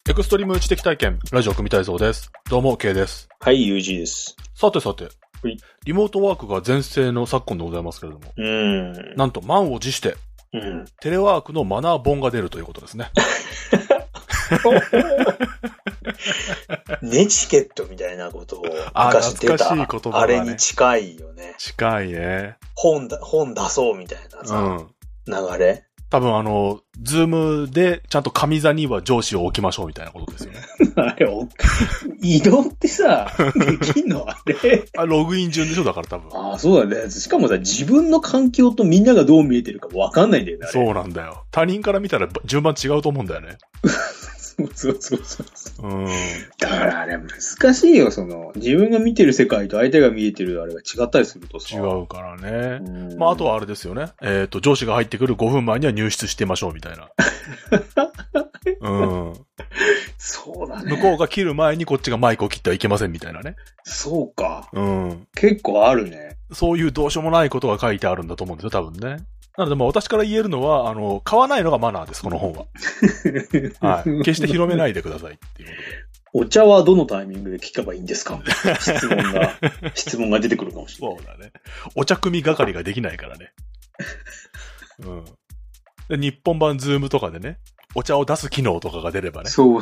エクストリーム知的体験、ラジオ組体操です。どうも、K です。 はい、UG です。 さて、リモートワークが全盛の昨今でございますけれども。なんと、満を持して、テレワークのマナー本が出るということですね。 ネチケットみたいなことを昔出た、あれに近いよね。 近いね。 本出そうみたいなさ、流れ。 多分ズームでちゃんと上座には上司を置きましょうみたいなことですよね。 あれ、移動ってさ、できんのあれ。 ログイン順でしょだから多分。 ああ、そうだね。しかもさ、自分の環境とみんながどう見えてるかわかんないんだよね。 そうなんだよ。他人から見たら順番違うと思うんだよね。 そう。だからあれ難しいよ、自分が見てる世界と相手が見えてるあれが違ったりするとさ。 違うからね。まあ、あとはあれですよね。上司が入ってくる5分前には入室してましょうみたいな。 そうだね。 向こうが切る前にこっちがマイクを切ってはいけませんみたいなね。 そうか。結構あるね。 そういうどうしようもないことが書いてあるんだと思うんですよ、多分ね。なので、私から言えるのは、買わないのがマナーです、この本は。はい。決して広めないでくださいっていうことで。 お茶はどのタイミングで聞けばいいんですか質問が出てくるかもしれない。 そうだね。お茶組係ができないからね。で日本版ズームとかでね、お茶を出す機能とかが出ればね。 そう。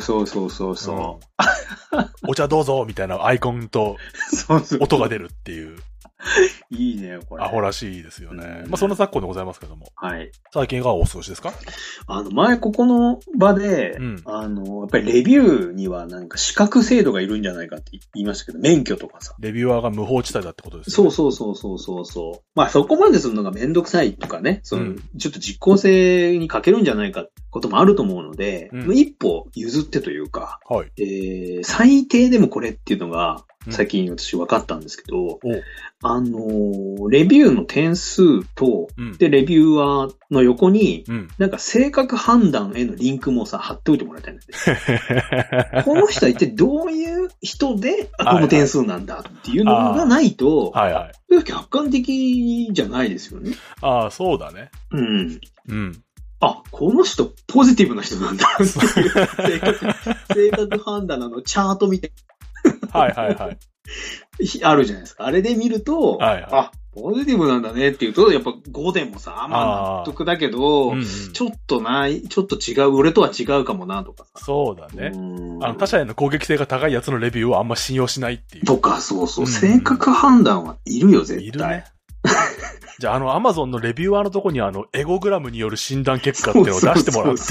お茶どうぞみたいなアイコンと音が出るっていう。 いいね、これ。 アホらしいですよね。まあ、そんな昨今でございますけども。 はい。 最近がお過ごしですか？ 前ここの場で、やっぱりレビューにはなんか資格制度がいるんじゃないかって言いましたけど、免許とかさ。 レビュアーが無法地帯だってことですよね。 そう。まあそこまでするのがめんどくさいとかね、ちょっと実効性に欠けるんじゃないかってこともあると思うので、一歩譲ってというか、最低でもこれっていうのが、最近私分かったんですけど、レビューの点数と、で、レビュアーの横に、なんか性格判断へのリンクもさ、貼っておいてもらいたいんだよ。この人は一体どういう人で、この点数なんだっていうのがないと、客観的じゃないですよね。 ああ、そうだね。 この人、ポジティブな人なんだっていう性格判断のチャートみたいな。あるじゃないですか。あれで見ると、ポジティブなんだねっていうと、やっぱ5でもさ、まあ納得だけど、ちょっと違う、俺とは違うかもなとかさ。 そうだね。他者への攻撃性が高いやつのレビューをあんま信用しないっていう。 とか、そう。性格判断はいるよ、絶対。 いるね。じゃあ、アマゾンのレビュアーのとこにエゴグラムによる診断結果っていうのを出してもらって。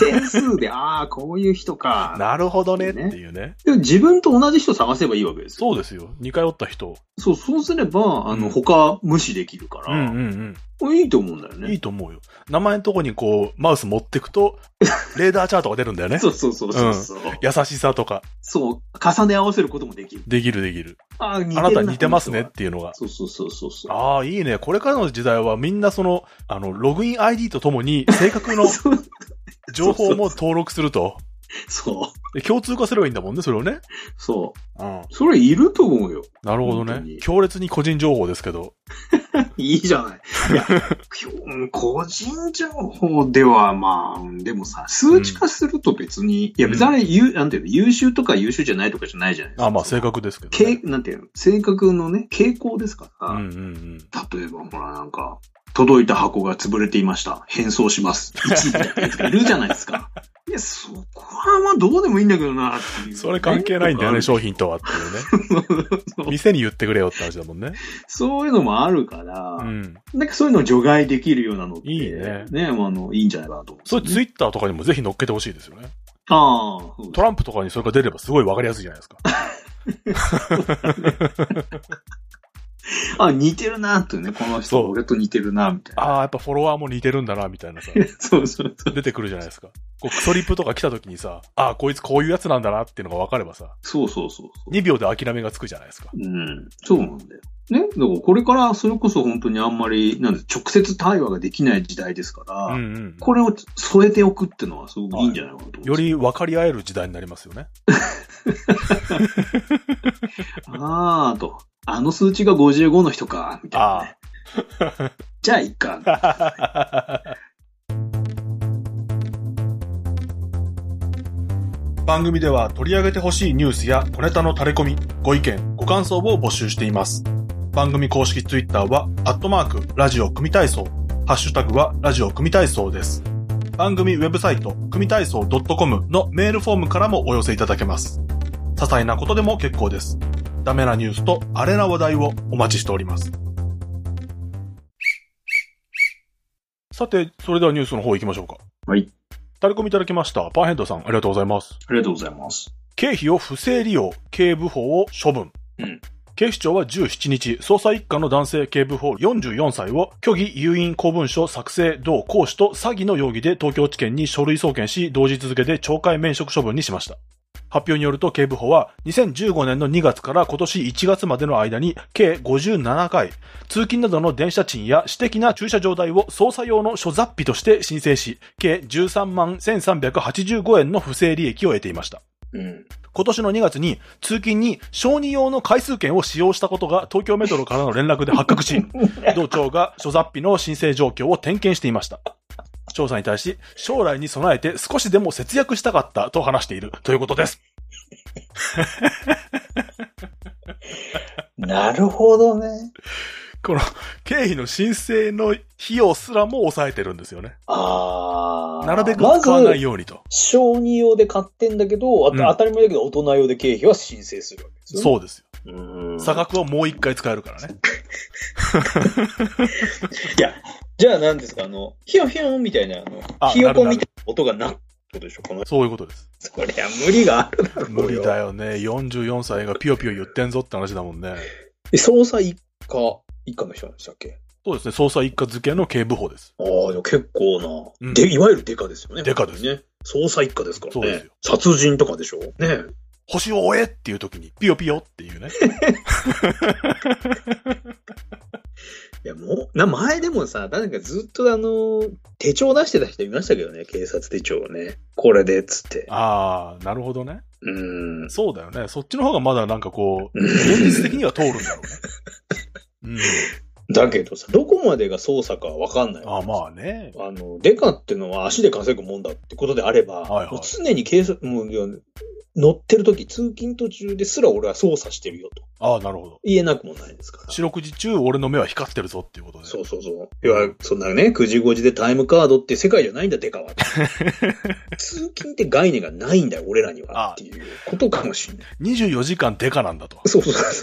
点数で、こういう人か。 なるほどねっていうね。 でも自分と同じ人探せばいいわけですよ。 そうですよ。似通った人。 そうすれば、他無視できるから。いいと思うんだよね。 いいと思うよ。名前のとこにマウス持ってくと、レーダーチャートが出るんだよね。 そう。 優しさとか。 そう。重ね合わせることもできる。 できる。あなた似てますねっていうのが。 そう。 ああ、いいね。これからの時代はみんなログイン ID とともに正確の情報も登録すると。 そう。 共通化すればいいんだもんね、それをね。 そう。それいると思うよ。 なるほどね。強烈に個人情報ですけど。 いいじゃない。いや、個人情報ではでもさ、数値化すると別に、いや別になんていうの、優秀とか優秀じゃないとかじゃないじゃないですか。 正確ですけど、ね。 なんていうの、性格のね、傾向ですから。例えばほらなんか、届いた箱が潰れていました。返送します。1みたいなやつがいるじゃないですか。いや、そこはどうでもいいんだけどなっていう。 それ関係ないんだよね、商品とはっていうね。店に言ってくれよって話だもんね。 そういうのもあるから、なんかそういうのを除外できるようなのって。いいね。いいんじゃないかなと思う。 それツイッターとかにもぜひ乗っけてほしいですよね。 トランプとかにそれが出ればすごいわかりやすいじゃないですか。 似てるなってね、この人、俺と似てるなみたいな。 やっぱフォロワーも似てるんだなみたいなさ。 そう。 出てくるじゃないですか。クソリップとか来た時にさ、こいつこういうやつなんだなっていうのが分かればさ。 そう。 2秒で諦めがつくじゃないですか。 そうなんだよ。ね。だからこれからそれこそ本当にあんまり、直接対話ができない時代ですから、これを添えておくっていうのはすごくいいんじゃないかなと思う。 より分かり合える時代になりますよね。 と。あの数値が55の人か、みたいな、ね。じゃあ、いっか。 番組では取り上げてほしいニュースや小ネタの垂れ込み、ご意見、ご感想を募集しています。番組公式ツイッターは、ラジオ組体操、ハッシュタグはラジオ組体操です。番組ウェブサイト、組体操 .com のメールフォームからもお寄せいただけます。些細なことでも結構です。ダメなニュースとアレな話題をお待ちしております。さて、それではニュースの方行きましょうか。 はい。 タレコミいただきました。パーヘッドさん、ありがとうございます。 ありがとうございます。 経費を不正利用、警部補を処分。警視庁は17日、捜査一課の男性警部補44歳を虚偽有印公文書作成同行使と詐欺の容疑で東京地検に書類送検し、同日付で懲戒免職処分にしました。発表によると警部補は2015年の2月から今年1月までの間に計57回、通勤などの電車賃や私的な駐車場代を捜査用の諸雑費として申請し、計13万1385円の不正利益を得ていました。今年の2月に通勤に小児用の回数券を使用したことが東京メトロからの連絡で発覚し、同庁が諸雑費の申請状況を点検していました。調査に対し、将来に備えて少しでも節約したかったと話しているということです。 なるほどね。 この経費の申請の費用すらも抑えてるんですよね。なるべく使わないようにと。ま、 小児用で買ってんだけど、当たり前だけど大人用で経費は申請するわけですよね。 そうですよ。差額はもう一回使えるからね。 いや、じゃあ何ですか、ヒヨヒヨンみたいな、ヒヨコみたいな音がなことでしょ、この。 そういうことです。 そりゃ無理があるだろうよ。 無理だよね。44歳がピヨピヨ言ってんぞって話だもんね。 捜査一課の人なんでしたっけ？ そうですね。捜査一課付けの警部補です。 ああ、結構な。いわゆるデカですよね。 デカですね。捜査一課ですからね。 そうですよ。 殺人とかでしょ。ね。 星を追えっていう時に、ピヨピヨっていうね。 いや、もう、前でもさ、誰かずっと手帳出してた人いましたけどね、警察手帳をね。これで、つって。 ああ、なるほどね。そうだよね。そっちの方がまだなんかこう、現実的には通るんだろうね。 だけどさ、どこまでが捜査かはわかんない。 ああ、まあね。 デカってのは足で稼ぐもんだってことであれば、もう常に警察、もう乗ってる時、通勤途中ですら俺は操作してるよと。 ああ、なるほど。 言えなくもないですから。 四六時中俺の目は光ってるぞっていうことで。 そう。いや、そんなね、9時5時でタイムカードって世界じゃないんだ、デカは。通勤って概念がないんだよ、俺らには。っていうことかもしれない。 24時間デカなんだと。 そう。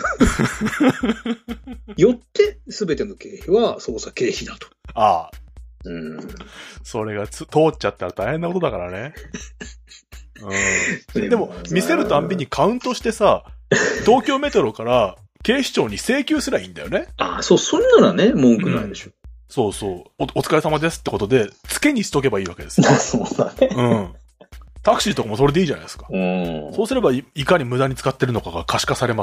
よって、すべての経費は捜査経費だと。 ああ。それが通っちゃったら大変なことだからね。でも、見せるたんびにカウントしてさ、東京メトロから警視庁に請求すらいいんだよね。 ああ、そう、そんならね、文句ないでしょ。 そう。お疲れ様ですってことで、付けにしとけばいいわけですよ。 そうだね。 タクシーとかもそれでいいじゃないですか。そうすればいかに無駄に使ってるのかが可視化されます。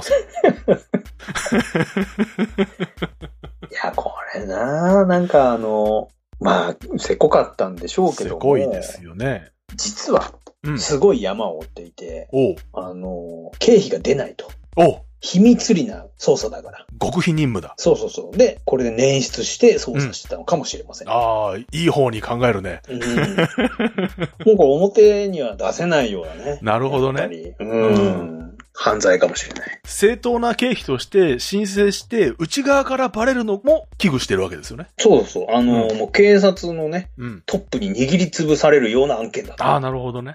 いや、これなんかまあ、せこかったんでしょうけども。 せこいですよね。 実は、すごい山を追っていて、経費が出ないと。秘密裏な捜査だから。 極秘任務だ。 そう。で、これで捻出して捜査してたのかもしれません。 ああ、いい方に考えるね。 もうこれ表には出せないようなね。 なるほどね。 犯罪かもしれない。 正当な経費として申請して、内側からバレるのも危惧してるわけですよね。 そう。もう警察のね、トップに握りつぶされるような案件だと。 ああ、なるほどね。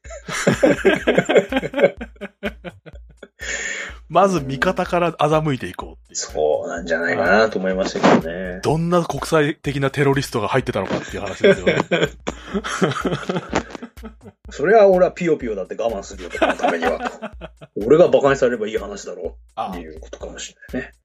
まず味方から欺いていこうっていう。 そうなんじゃないかなと思いましたけどね。 どんな国際的なテロリストが入ってたのかっていう話ですよね。 それは俺はピヨピヨだって我慢するよとかのためにはと。俺が馬鹿にされればいい話だろうっていうことかもしれないね。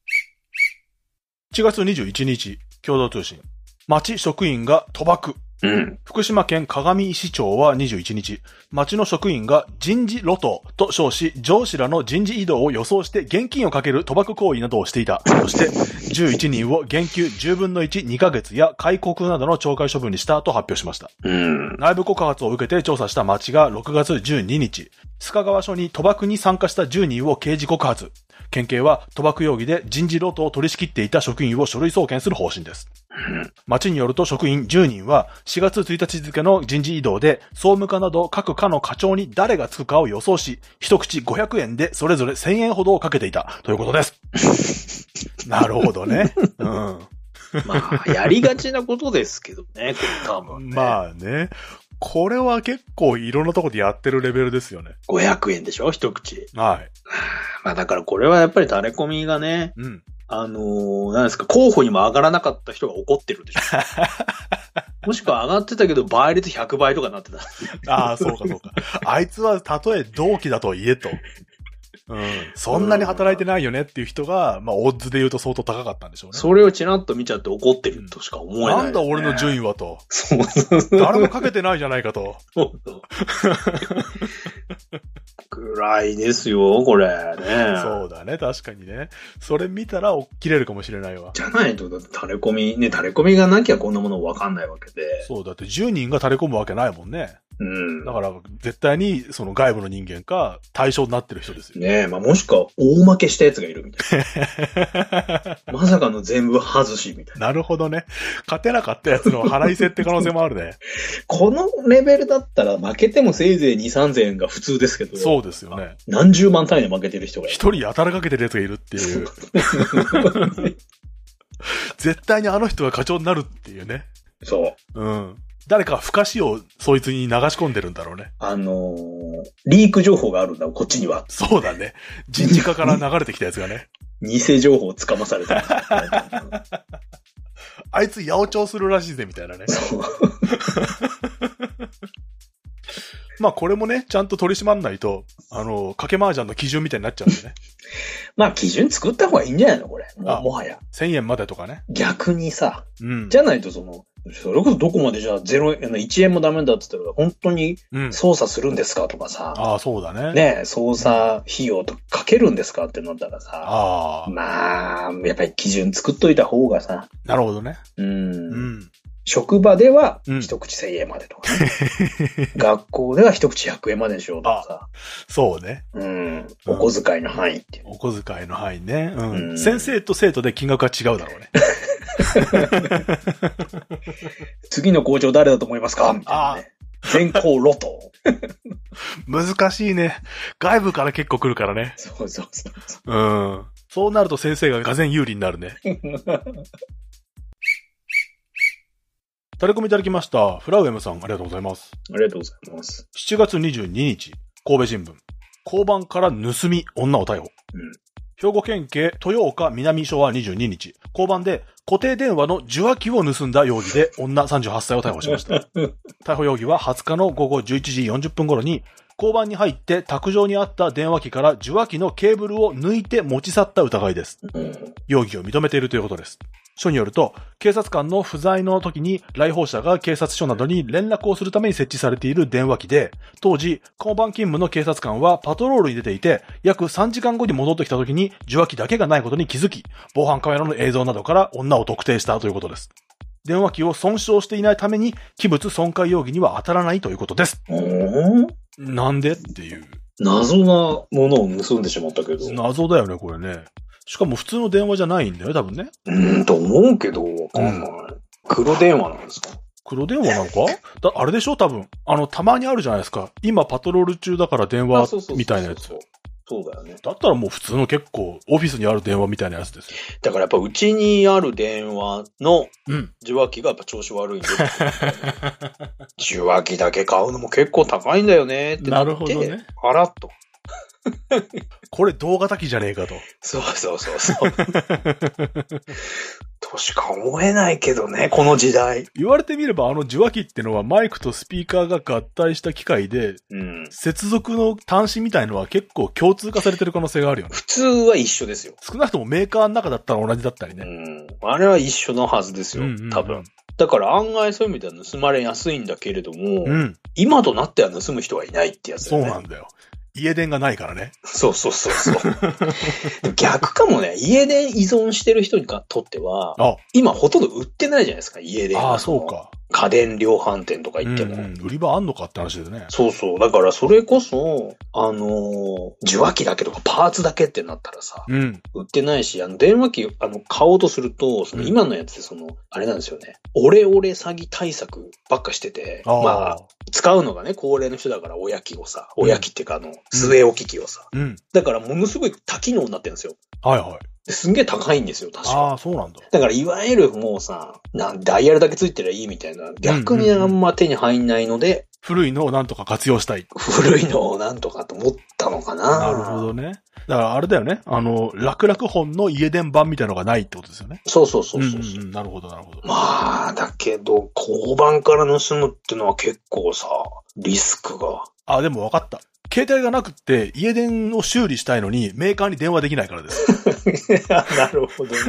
1月21日、共同通信。町職員が賭博。福島県鏡石町は21日、町の職員が人事路頭と称し、上司らの人事異動を予想して現金をかける賭博行為などをしていたとして、11人を減給10分の1、2ヶ月や戒告などの懲戒処分にしたと発表しました。内部告発を受けて調査した町が6月12日、須賀川署に賭博に参加した10人を刑事告発。 県警は賭博容疑で人事ロトを取り仕切っていた職員を書類送検する方針です。町によると職員10人は4月1日付の人事異動で総務課など各課の課長に誰がつくかを予想し、一口500円でそれぞれ1000円ほどをかけていたということです。なるほどね。うん。 まあ、やりがちなことですけどね、多分ね。 まあね。これは結構いろんなところでやってるレベルですよね。 500円でしょ一口。 はい。 まあだからこれはやっぱりタレコミがね、うん。何ですか、候補にも上がらなかった人が怒ってるんでしょもしくは上がってたけど倍率100倍とかなってた。 ああ、そうかそうか。あいつはたとえ同期だと言えと。うん。そんなに働いてないよねっていう人が、まあ、オッズで言うと相当高かったんでしょうね。 それをチラッと見ちゃって怒ってるとしか思えない、ね。 なんだ俺の順位はと。 そうそうそう。 誰もかけてないじゃないかと。そうそう。 ぐらいですよ、これね。 そうだね、確かにね。それ見たら切れるかもしれないわ。 じゃないと、だってタレコミがなきゃこんなものわかんないわけで。 そう、だって10人がタレコむわけないもんね。うん。だから、絶対に、その外部の人間か、対象になってる人ですよ。 ねえ、まあ、もしくは、大負けしたやつがいるみたいな。まさかの全部外しみたいな。 なるほどね。勝てなかったやつの払いせって可能性もあるね。 このレベルだったら、負けてもせいぜい2、3000円が普通ですけど。 そうですよね。 何十万単位で負けてる人がいる。 一人やたらかけてるやつがいるっていう。絶対にあの人が課長になるっていうね。 そう。 うん。誰か不可視をそいつに流し込んでるんだろうね。 リーク情報があるんだ、こっちには。 そうだね。人事課から流れてきたやつがね。 偽情報をつかまされた。 あいつ八百長するらしいぜ、みたいなね。そう。まあこれもね、ちゃんと取り締まんないと、賭け麻雀の基準みたいになっちゃうんでね。 まあ基準作った方がいいんじゃないのこれ。もはや。 1000円までとかね。 逆にさ。うん。じゃないとそれこそどこまでじゃあ1円もダメだって言ったら本当に操作するんですかとかさ。 ああ、そうだね。 ね操作費用とかけるんですかってなったらさ。ああ。まあ、やっぱり基準作っといた方がさ。 なるほどね。 うん。職場では一口1000円までとかね。学校では一口100円まででしょうとかさ。 そうね。 うん。お小遣いの範囲っていう。 お小遣いの範囲ね。うん。先生と生徒で金額が違うだろうね。 次の校長誰だと思いますかみたいなね。全校ロト。 難しいね。外部から結構来るからね。 そうそうそう。 うん。そうなると先生ががぜん有利になるね。タレコミいただきました。フラウエムさん、ありがとうございます。 ありがとうございます。 7月22日、神戸新聞。交番から盗み、女を逮捕。兵庫県警豊岡南署は22日、交番で固定電話の受話器を盗んだ容疑で女38歳を逮捕しました。逮捕容疑は20日の午後11時40分頃に、交番に入って卓上にあった電話機から受話器のケーブルを抜いて持ち去った疑いです。容疑を認めているということです。署によると、警察官の不在の時に来訪者が警察署などに連絡をするために設置されている電話機で、当時、交番勤務の警察官はパトロールに出ていて、約3時間後に戻ってきた時に受話器だけがないことに気づき、防犯カメラの映像などから女を特定したということです。電話機を損傷していないために、器物損壊容疑には当たらないということです。なんでっていう。 謎なものを盗んでしまったけど。 謎だよね、これね。しかも普通の電話じゃないんだよ、多分ね。 と思うけど、わかんない。黒電話なんですか？ 黒電話なのか？あれでしょ、多分。たまにあるじゃないですか。今パトロール中だから電話みたいなやつ。 そうだよね。 だったらもう普通の結構オフィスにある電話みたいなやつですよ。 だからやっぱうちにある電話の受話器がやっぱ調子悪いんで。受話器だけ買うのも結構高いんだよねってなって。なるほどね。あらっと。 これ動画炊きじゃねえかと。 そう。としか思えないけどね、この時代。 言われてみれば受話器ってのはマイクとスピーカーが合体した機械で、接続の端子みたいのは結構共通化されてる可能性があるよね。 普通は一緒ですよ。 少なくともメーカーの中だったら同じだったりね。 あれは一緒のはずですよ、多分。だから案外そういう意味では盗まれやすいんだけれども、今となっては盗む人はいないってやつだよね。 そうなんだよ。家電がないからね。 そう。逆かもね、家電依存してる人にとっては、今ほとんど売ってないじゃないですか、家電。 ああ、そうか。 家電量販店とか行っても。 売り場あんのかって話でね。 そうそう。だからそれこそ、受話器だけとかパーツだけってなったらさ、売ってないし、電話機、買おうとすると、今のやつであれなんですよね。オレオレ詐欺対策ばっかしてて、まあ、使うのがね、高齢の人だから親機っていうか据え置き機をさ。だからものすごい多機能になってるんですよ。 はいはい。 すんげえ高いんですよ、確か。 ああ、そうなんだ。 だからいわゆるもうさ、ダイヤルだけついてりゃいいみたいな、逆にあんま手に入んないので、 古いのをなんとか活用したい。 古いのをなんとかと思ったのかな。 なるほどね。だからあれだよね。楽々本の家電版みたいなのがないってことですよね。 そうそう。 なるほどなるほど。 まあ、だけど、交番から盗むってのは結構さ、リスクが。 あ、でも分かった。携帯がなくって家電を修理したいのにメーカーに電話できないからです。 なるほどね。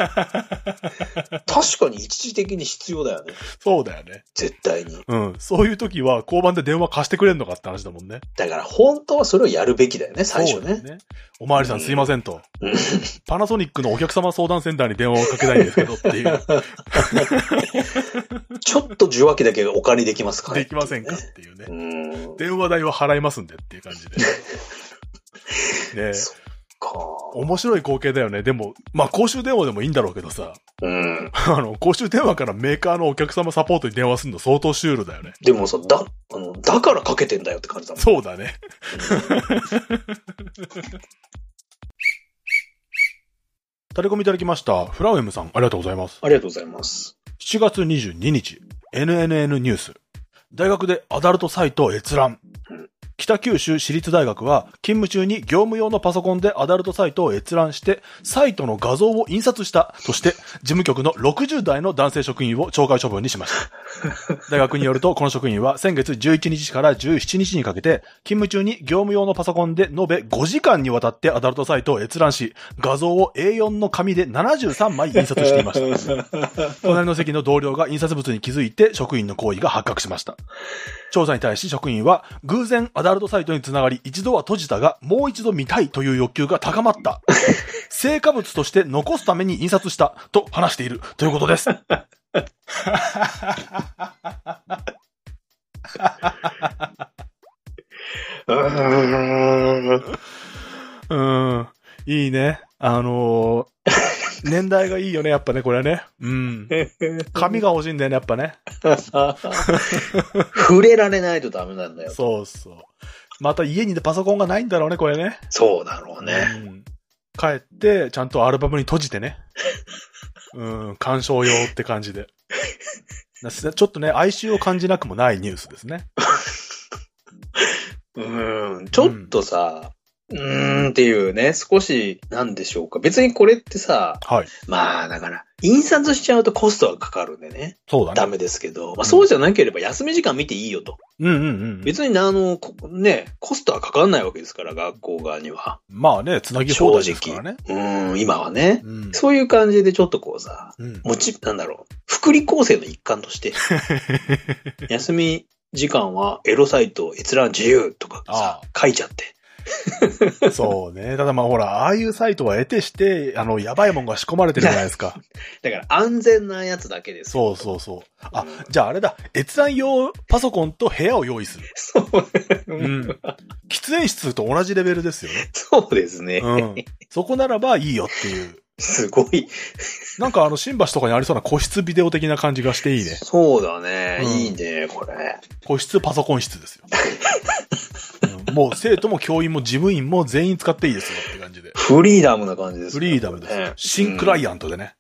確かに一時的に必要だよね。 そうだよね。 絶対に。 そういう時は交番で電話貸してくれんのかって話だもんね。 だから本当はそれをやるべきだよね、最初ね。 おまわりさんすいませんと。パナソニックのお客様相談センターに電話をかけたいんですけどっていう。ちょっと受話器だけお借りできますかね。 できませんかっていうね。電話代は払いますんでっていう感じで。ね、そっか。面白い光景だよね。でも、まあ公衆電話でもいいんだろうけどさ。公衆電話からメーカーのお客様サポートに電話するの相当シュールだよね。 でもさ、だからかけてんだよって感じだもん。 そうだね。タレコミいただきました。フラウエムさん、ありがとうございます。 ありがとうございます。 7月22日、NNN ニュース。大学でアダルトサイト閲覧。北九州市立大学は勤務中に業務用のパソコンでアダルトサイトを閲覧してサイトの画像を印刷したとして事務局の60代の男性職員を懲戒処分にしました。大学によるとこの職員は先月11日から17日にかけて勤務中に業務用のパソコンで延べ5時間にわたってアダルトサイトを閲覧し画像を A4 の紙で73枚印刷していました。隣の席の同僚が印刷物に気づいて職員の行為が発覚しました。調査に対し職員は偶然アダルトサイトにつながり一度は閉じたがもう一度見たいという欲求が高まった。成果物として残すために印刷したと話しているということです。いいね。年代がいいよね、やっぱね、これね。紙が欲しいんだよね、やっぱね。 触れられないとダメなんだよ。 そうそう。また家にパソコンがないんだろうね、これね。 そうだろうね。 帰って、ちゃんとアルバムに閉じてね。鑑賞用って感じで。ちょっとね、哀愁を感じなくもないニュースですね。 ちょっとさ、っていうね、少し、なんでしょうか。別にこれってさ、まあ、だから、印刷しちゃうとコストがかかるんでね。 そうだね。 ダメですけど、まあそうじゃなければ休み時間見ていいよと。別にね、コストはかかんないわけですから、学校側には。 まあね、つなぎ放題ですからね。 今はね。そういう感じでちょっとこうさ、なんだろう、福利厚生の一環として、休み時間はエロサイト閲覧自由とかさ、書いちゃって。 そうね。ただまあほら、ああいうサイトは得てして、やばいもんが仕込まれてるじゃないですか。 だから安全なやつだけですよ。そう。じゃああれだ。閲覧用パソコンと部屋を用意する。 そう。 喫煙室と同じレベルですよね。 そうですね。 そこならばいいよっていう。 すごい。 なんか新橋とかにありそうな個室ビデオ的な感じがしていいね。 そうだね。いいね、これ。 個室パソコン室ですよ。もう生徒も教員も事務員も全員使っていいですよって感じで。 フリーダムな感じですね。フリーダムです。新クライアントでね。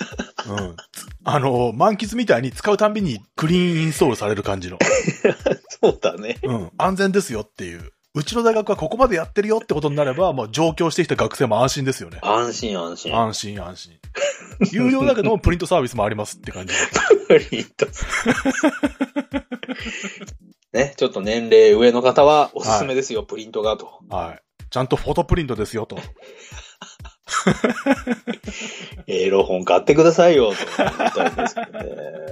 満喫みたいに使うたんびにクリーンインストールされる感じの。 そうだね。 安全ですよっていう。うちの大学はここまでやってるよってことになれば、もう上京してきた学生も安心ですよね。 安心。 有料だけどもプリントサービスもありますって感じ。 プリント。ね、ちょっと年齢上の方はおすすめですよ、プリントがと。 ちゃんとフォトプリントですよと。 エロ本買ってくださいよと思ったんですけどね。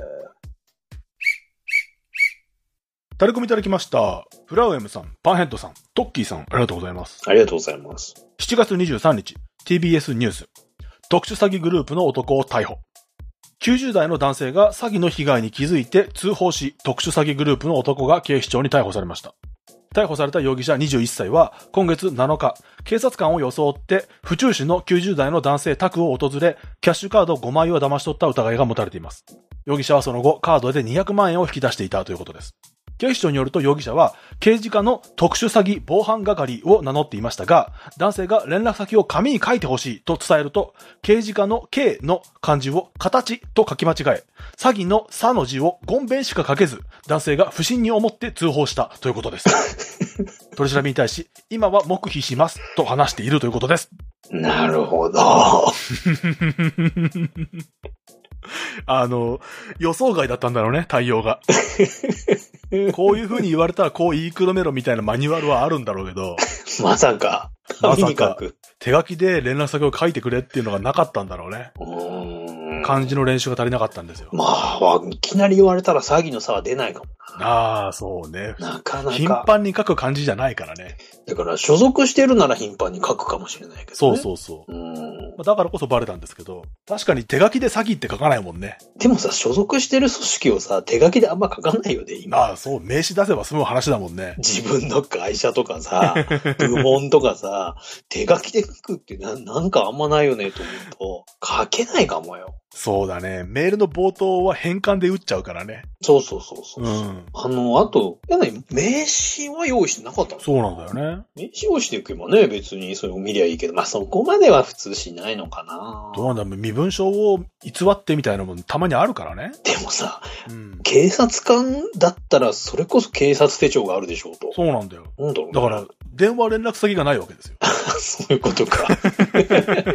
タレコミいただきました。フラウエムさん、パンヘッドさん、トッキーさん、ありがとうございます。 ありがとうございます。 7月23日、TBS ニュース。特殊詐欺グループの男を逮捕。 90代の男性が詐欺の被害に気づいて通報し、特殊詐欺グループの男が警視庁に逮捕されました。逮捕された容疑者21歳は今月7日、警察官を装って府中市の90代の男性宅を訪れ、キャッシュカード5枚を騙し取った疑いが持たれています。容疑者はその後、カードで200万円を引き出していたということです。警視庁によると容疑者は刑事課の特殊詐欺防犯係を名乗っていましたが、男性が連絡先を紙に書いてほしいと伝えると、刑事課の K の漢字を形と書き間違え、詐欺のさの字をゴンベンしか書けず、男性が不審に思って通報したということです。取り調べに対し、今は黙秘しますと話しているということです。 なるほど。 予想外だったんだろうね、対応が。こういう風に言われたらこう言いくるめろみたいなマニュアルはあるんだろうけど。 まさか。 手書きで連絡先を書いてくれっていうのがなかったんだろうね。漢字の練習が足りなかったんですよ。 まあ、いきなり言われたら詐欺の差は出ないかも。 ああ、そうね。 なかなか。 頻繁に書く漢字じゃないからね。 だから所属してるなら頻繁に書くかもしれないけどね。 そう。だからこそバレたんですけど、確かに手書きで詐欺って書かないもんね。 でもさ、所属してる組織をさ、手書きであんま書かないよね、今。 ああ、そう、名刺出せば済む話だもんね。 自分の会社とかさ、部門とかさ、手書きで書くってなんかあんまないよね、と思うと、書けないかもよ。 そうだね。メールの冒頭は変換で打っちゃうからね。 そう。あと、名刺は用意してなかったの？ そうなんだよね。 名刺用意していけばね、別にそれを見りゃいいけど、まあそこまでは普通しないのかな。 どうなんだろう、身分証を偽ってみたいなもんたまにあるからね。 でもさ、警察官だったらそれこそ警察手帳があるでしょうと。 そうなんだよ。 なんだろうね。 だから、電話連絡先がないわけですよ。 そういうことか。確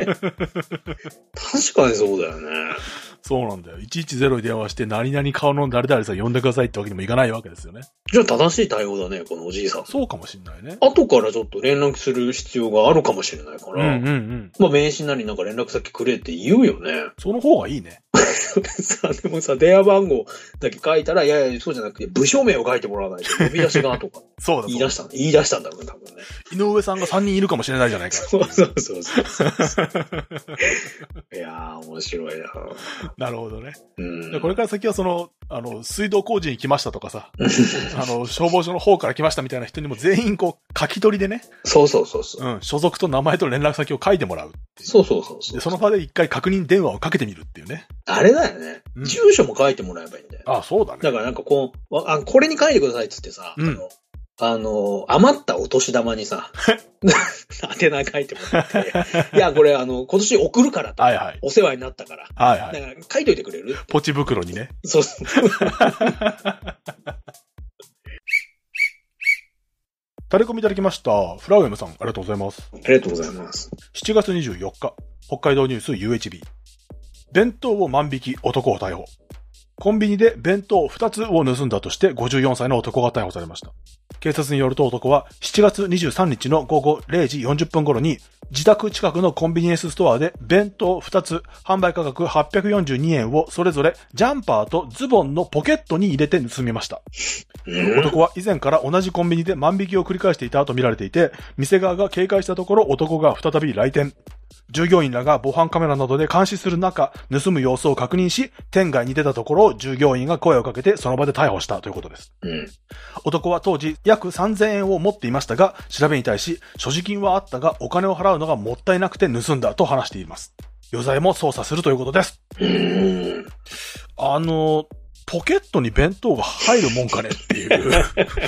かにそうだよね。 そうなんだよ。110に電話して何々顔の誰々さん呼んでくださいってわけにもいかないわけですよね。 じゃあ正しい対応だね、このおじいさん。 そうかもしんないね。 後からちょっと連絡する必要があるかもしれないから。まあ名刺なりなんか連絡先くれって言うよね。 その方がいいね。 でもさ、電話番号だけ書いたら、いやいや、そうじゃなくて、部署名を書いてもらわないと呼び出しがとか。 そうだ。 言い出したんだろうね、多分ね。 井上さんが3人いるかもしれないじゃないか。 そう。いやー、面白いな。 なるほどね。これから先は水道工事に来ましたとかさ、消防署の方から来ましたみたいな人にも全員書き取りでね。 そう。 所属と名前と連絡先を書いてもらう。 そう。 で、その場で一回確認電話をかけてみるっていうね。 あれだよね。住所も書いてもらえばいいんだよ。 あ、そうだね。 だからなんかこれに書いてくださいって言ってさ、余ったお年玉にさ、宛名書いてもらって、いや、これ今年送るからと。お世話になったから。だから書いといてくれる？ ポチ袋にね。 そう。 タレコミいただきました。フラウエムさん、ありがとうございます。 ありがとうございます。 7月24日、北海道ニュース UHB。弁当を万引き、男を逮捕。コンビニで弁当2つを盗んだとして54歳の男が逮捕されました。警察によると男は7月23日の午後0時40分頃に自宅近くのコンビニエンスストアで弁当2つ販売価格842円をそれぞれジャンパーとズボンのポケットに入れて盗みました。男は以前から同じコンビニで万引きを繰り返していたと見られていて、店側が警戒したところ男が再び来店。従業員らが防犯カメラなどで監視する中、盗む様子を確認し、店外に出たところ、従業員が声をかけてその場で逮捕したということです。男は当時約3000円を持っていましたが、調べに対し、所持金はあったがお金を払うのがもったいなくて盗んだと話しています。余罪も捜査するということです。ポケットに弁当が入るもんかねっていう。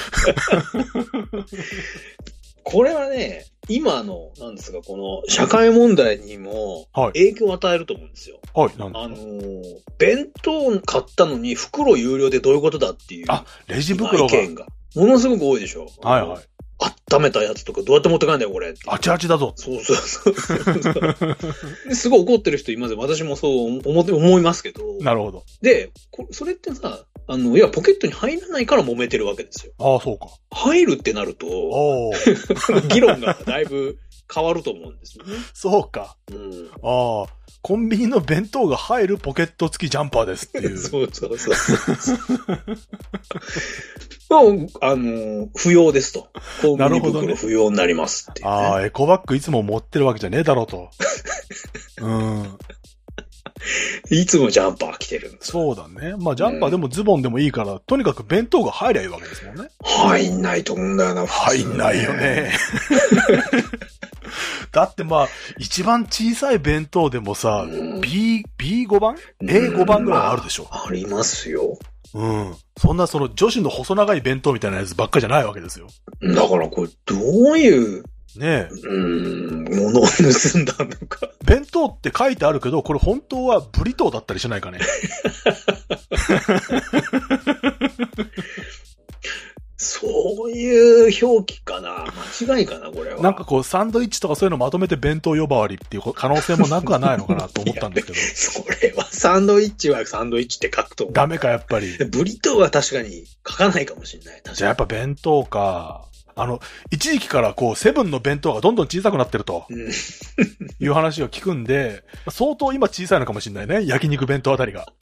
これはね、今の、なんですが、この社会問題にも影響を与えると思うんですよ。 はい、なんですか？ 弁当買ったのに袋有料でどういうことだっていう。 レジ袋が。 意見が。ものすごく多いでしょ。 はいはい。 温めたやつとかどうやって持って帰んだよ、これ。 あちあちだぞ。 そう。すごい怒ってる人いますよ。私もそう思いますけど。 なるほど。 で、それってさ、いや、ポケットに入らないから揉めてるわけですよ。 ああ、そうか。 入るってなると、議論がだいぶ変わると思うんですよね。 そうか。コンビニの弁当が入るポケット付きジャンパーですっていう。 そう。不要ですと。コンビニ袋不要になりますっていう、ね。 エコバッグいつも持ってるわけじゃねえだろうと。 いつもジャンパー着てるんです。 そうだね。まあジャンパーでもズボンでもいいから、とにかく弁当が入りゃいいわけですもんね。 入んないと思うんだよな。 入んないよね。だってまあ、一番小さい弁当でもさ、B5 番 ?A5 番ぐらいあるでしょ。 ありますよ。 うん。そんな女子の細長い弁当みたいなやつばっかじゃないわけですよ。 だからこれどういう、 ねえ。 ものを盗んだのか。 弁当って書いてあるけど、これ本当はブリトーだったりしないかね。 そういう表記かな、間違いかな、これは。 なんかこう、サンドイッチとかそういうのまとめて弁当呼ばわりっていう可能性もなくはないのかなと思ったんですけど。 それはサンドイッチはサンドイッチって書くと思う。 ダメか、やっぱり。 ブリトーは確かに書かないかもしれない。 じゃあやっぱ弁当か。一時期からこう、セブンの弁当がどんどん小さくなってると。いう話を聞くんで、相当今小さいのかもしれないね。焼肉弁当あたりが。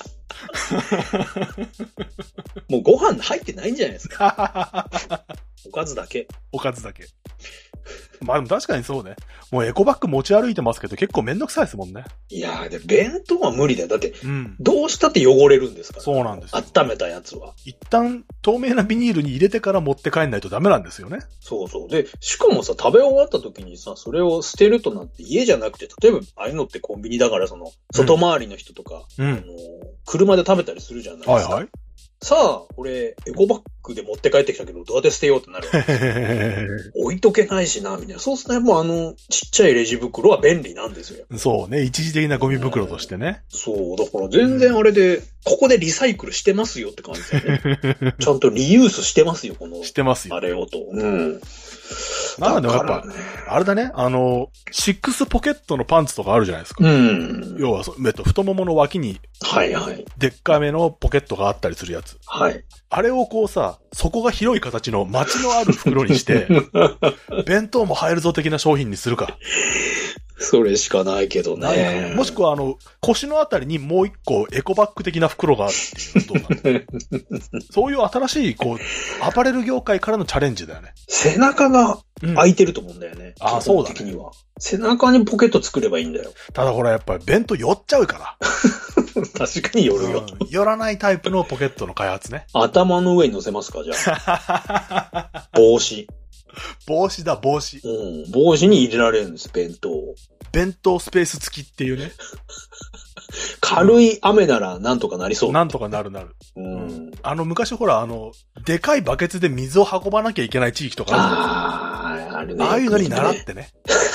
もうご飯入ってないんじゃないですか。おかずだけ。 おかずだけ。まあでも確かにそうね。もうエコバッグ持ち歩いてますけど結構めんどくさいですもんね。 いやーで、弁当は無理だよ。だって、どうしたって汚れるんですから。 そうなんですよ。 温めたやつは。 一旦透明なビニールに入れてから持って帰んないとダメなんですよね。 そうそう。で、しかもさ、食べ終わった時にさ、それを捨てるとなって家じゃなくて、例えばああいうのってコンビニだから外回りの人とか、車で食べたりするじゃないですか。はいはい。さあ、俺、エコバッグで持って帰ってきたけど、どうやって捨てようってなる。置いとけないしな、みたいな。そうするとね、もうちっちゃいレジ袋は便利なんですよ。 そうね、一時的なゴミ袋としてね。 そう、だから全然あれで、ここでリサイクルしてますよって感じだよね。ちゃんとリユースしてますよ、 してますよ。 あれをと。 なんでもやっぱ、あれだね、シックスポケットのパンツとかあるじゃないですか。要は、太ももの脇に、 はいはい。 でっかめのポケットがあったりするやつ。 はい。 あれをこうさ、底が広い形のマチのある袋にして、弁当も入るぞ的な商品にするか。 それしかないけどね。 もしくは腰のあたりにもう一個エコバッグ的な袋があるっていうのそういう新しい、アパレル業界からのチャレンジだよね。 背中が空いてると思うんだよね。 あ、そうだね。 的には。背中にポケット作ればいいんだよ。 ただこれやっぱり弁当寄っちゃうから。 確かに寄るよ。 寄らないタイプのポケットの開発ね。 頭の上に乗せますか、じゃあ。帽子。 帽子だ、帽子。 帽子に入れられるんです、弁当を。 弁当スペース付きっていうね。 軽い雨ならなんとかなりそう。 なんとかなる。昔ほら、でかいバケツで水を運ばなきゃいけない地域とかあるじゃないですか。ああいうのに習ってね。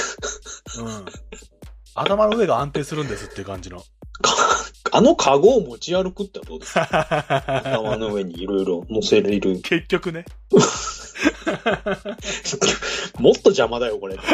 頭の上が安定するんですっていう感じの。 カゴを持ち歩くってどうですか？頭の上にいろいろ乗せれる。 結局ね。 もっと邪魔だよ、これ。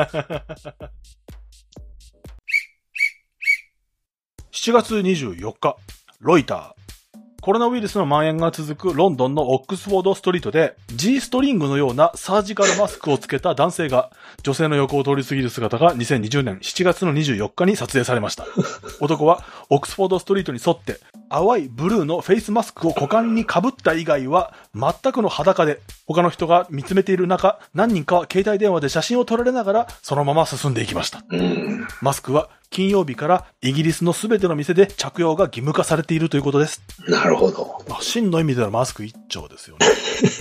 7月24日、ロイター。コロナウイルスの蔓延が続くロンドンのオックスフォードストリートで G ストリングのようなサージカルマスクをつけた男性が女性の横を通り過ぎる姿が2020年7月の24日に撮影されました。男はオックスフォードストリートに沿って淡いブルーのフェイスマスクを股間に被った以外は全くの裸で他の人が見つめている中、何人かは携帯電話で写真を撮られながらそのまま進んでいきました。マスクは金曜日からイギリスのすべての店で着用が義務化されているということです。 なるほど。 真の意味ではマスク一丁ですよね。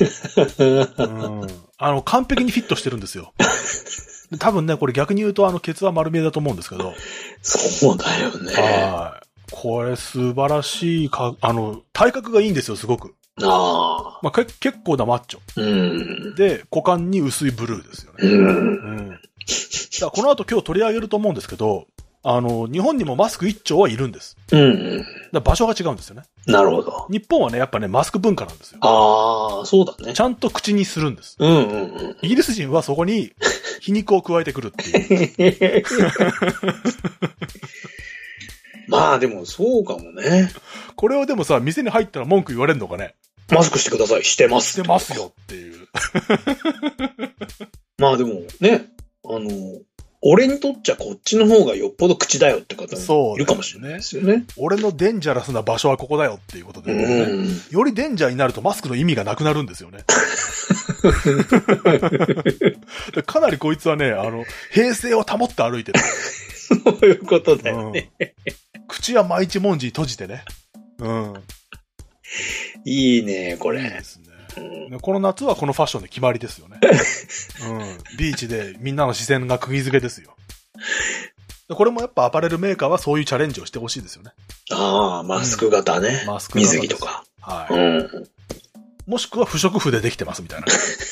完璧にフィットしてるんですよ。多分ね、これ逆に言うとケツは丸見えだと思うんですけど。 そうだよね。 はい。これ素晴らしい体格がいいんですよ、すごく。 まあ、結構なマッチョ。で、股間に薄いブルーですよね。だからこの後今日取り上げると思うんですけど、日本にもマスク一丁はいるんです。だ場所が違うんですよね。 なるほど。 日本はね、やっぱね、マスク文化なんですよ。 そうだね。 ちゃんと口にするんです。イギリス人はそこに皮肉を加えてくるっていう。 まあでもそうかもね。 これをでもさ、店に入ったら文句言われるのかね。 マスクしてください。してます。 してますよっていう。 まあでもね、俺にとっちゃこっちの方がよっぽど口だよって方もいるかもしれないですよね。 俺のデンジャラスな場所はここだよっていうことで、ね、よりデンジャーになるとマスクの意味がなくなるんですよね。かなりこいつはね、平静を保って歩いてる。 そういうことだよね。 口は毎日文字閉じてね。うん。 いいね、これ。いいですね。この夏はこのファッションで決まりですよね。うん。ビーチでみんなの視線が釘付けですよ。これもやっぱアパレルメーカーはそういうチャレンジをしてほしいですよね。 ああ、マスク型ね。マスク型。水着とか。 はい。もしくは不織布でできてますみたいな。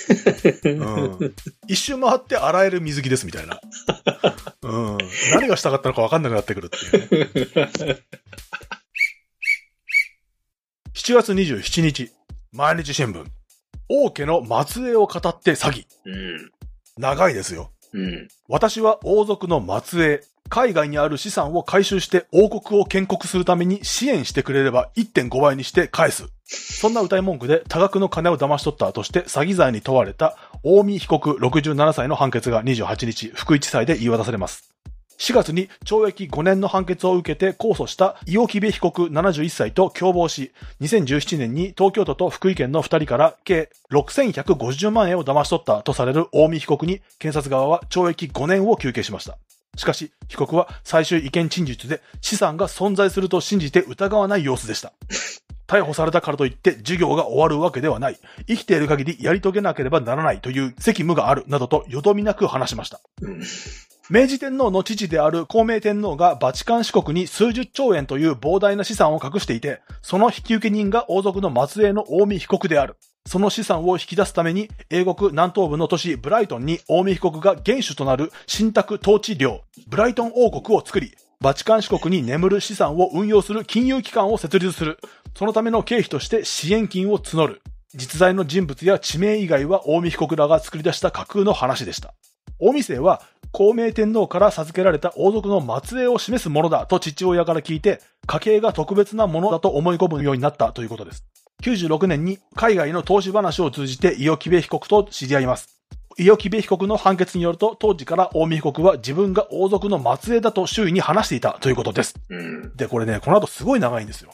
一周回って洗える水着ですみたいな。何がしたかったのか分かんなくなってくるっていうね。7月27日、毎日新聞。王家の末裔を語って詐欺。長いですよ。私は王族の末裔。海外にある資産を回収して王国を建国するために支援してくれれば 1.5 倍にして返す。そんな謳い文句で多額の金を騙し取ったとして詐欺罪に問われた大見被告67歳の判決が28日、福井地裁で言い渡されます。4月に懲役5年の判決を受けて控訴した伊予木部被告71歳と共謀し、2017年に東京都と福井県の2人から計6150万円を騙し取ったとされる大見被告に検察側は懲役5年を求刑しました。しかし、被告は最終意見陳述で資産が存在すると信じて疑わない様子でした。逮捕されたからといって授業が終わるわけではない。生きている限りやり遂げなければならないという責務があるなどとよどみなく話しました。明治天皇の父である孝明天皇がバチカン市国に数十兆円という膨大な資産を隠していて、その引き受け人が王族の末裔の大見被告である。その資産を引き出すために、英国南東部の都市ブライトンに大見被告が元首となる信託統治領、ブライトン王国を作り、バチカン市国に眠る資産を運用する金融機関を設立する。そのための経費として支援金を募る。実在の人物や地名以外は大見被告らが作り出した架空の話でした。大見姓は、孝明天皇から授けられた王族の末裔を示すものだと父親から聞いて、家系が特別なものだと思い込むようになったということです。96年に海外の投資話を通じて伊予木部被告と知り合います。伊予木部被告の判決によると、当時から大見被告は自分が王族の末裔だと周囲に話していたということです。で、これね、この後すごい長いんですよ。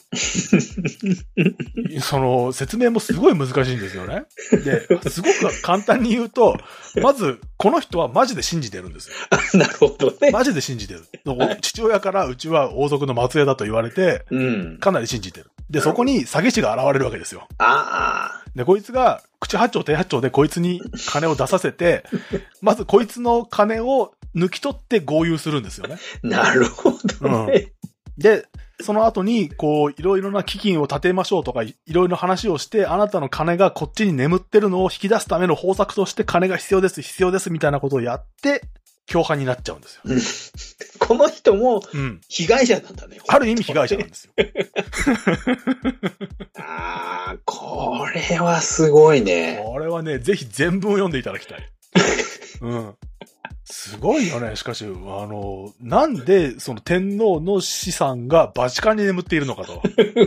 その、説明もすごい難しいんですよね。で、すごく簡単に言うと、まず、この人はマジで信じてるんですよ。 なるほどね。 マジで信じてる。父親からうちは王族の末裔だと言われて、かなり信じてる。で、そこに詐欺師が現れるわけですよ。で、こいつが、口八丁手八丁でこいつに金を出させて、まずこいつの金を抜き取って豪遊するんですよね。 なるほどね。 で、その後に、こう、いろいろな基金を立てましょうとか、いろいろな話をして、あなたの金がこっちに眠ってるのを引き出すための方策として金が必要です、みたいなことをやって、共犯になっちゃうんですよ。 この人も、被害者なんだね。 ある意味被害者なんですよ。 これはすごいね。 これはね、ぜひ全文を読んでいただきたい。すごいよね。しかし、なんで、その天皇の資産がバチカンに眠っているのかと。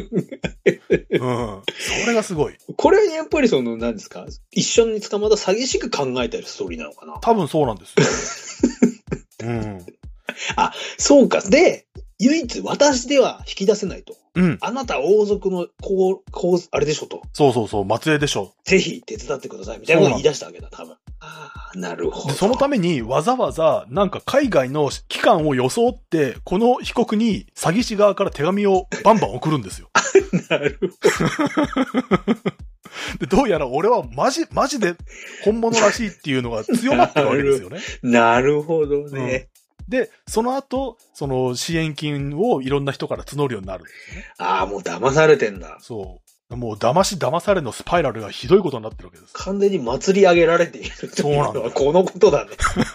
それがすごい。 これはやっぱり何ですか？一緒に捕まった詐欺師が考えてるストーリーなのかな？ 多分そうなんですよ。 そうか。で、唯一私では引き出せないと。あなた王族のあれでしょと。 そう、末裔でしょ。 ぜひ手伝ってくださいみたいなことを言い出したわけだ、多分。なるほど。 そのためにわざわざなんか海外の機関を装って、この被告に詐欺師側から手紙をバンバン送るんですよ。 なるほど。 で、どうやら俺はマジで本物らしいっていうのが強まってるわけですよね。 なるほどね。 で、その後、その支援金をいろんな人から募るようになるんですね。 もう騙されてんだ。 そう。もう騙されのスパイラルがひどいことになってるわけです。 完全に祭り上げられているっていうのはこのことだね。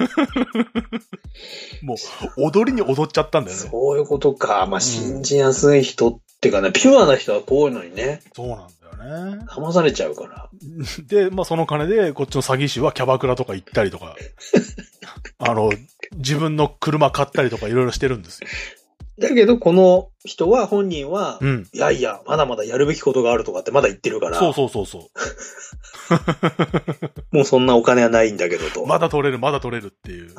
もう踊りに踊っちゃったんだよね。 そういうことか。信じやすい人ってかね、ピュアな人はこういうのにね。 そうなんだよね。 騙されちゃうから。 で、その金でこっちの詐欺師はキャバクラとか行ったりとか、自分の車買ったりとかいろいろしてるんですよ。 だけど、この人は、本人は、いやいや、まだまだやるべきことがあるとかってまだ言ってるから。 そう。 もうそんなお金はないんだけどと。 まだ取れるっていう。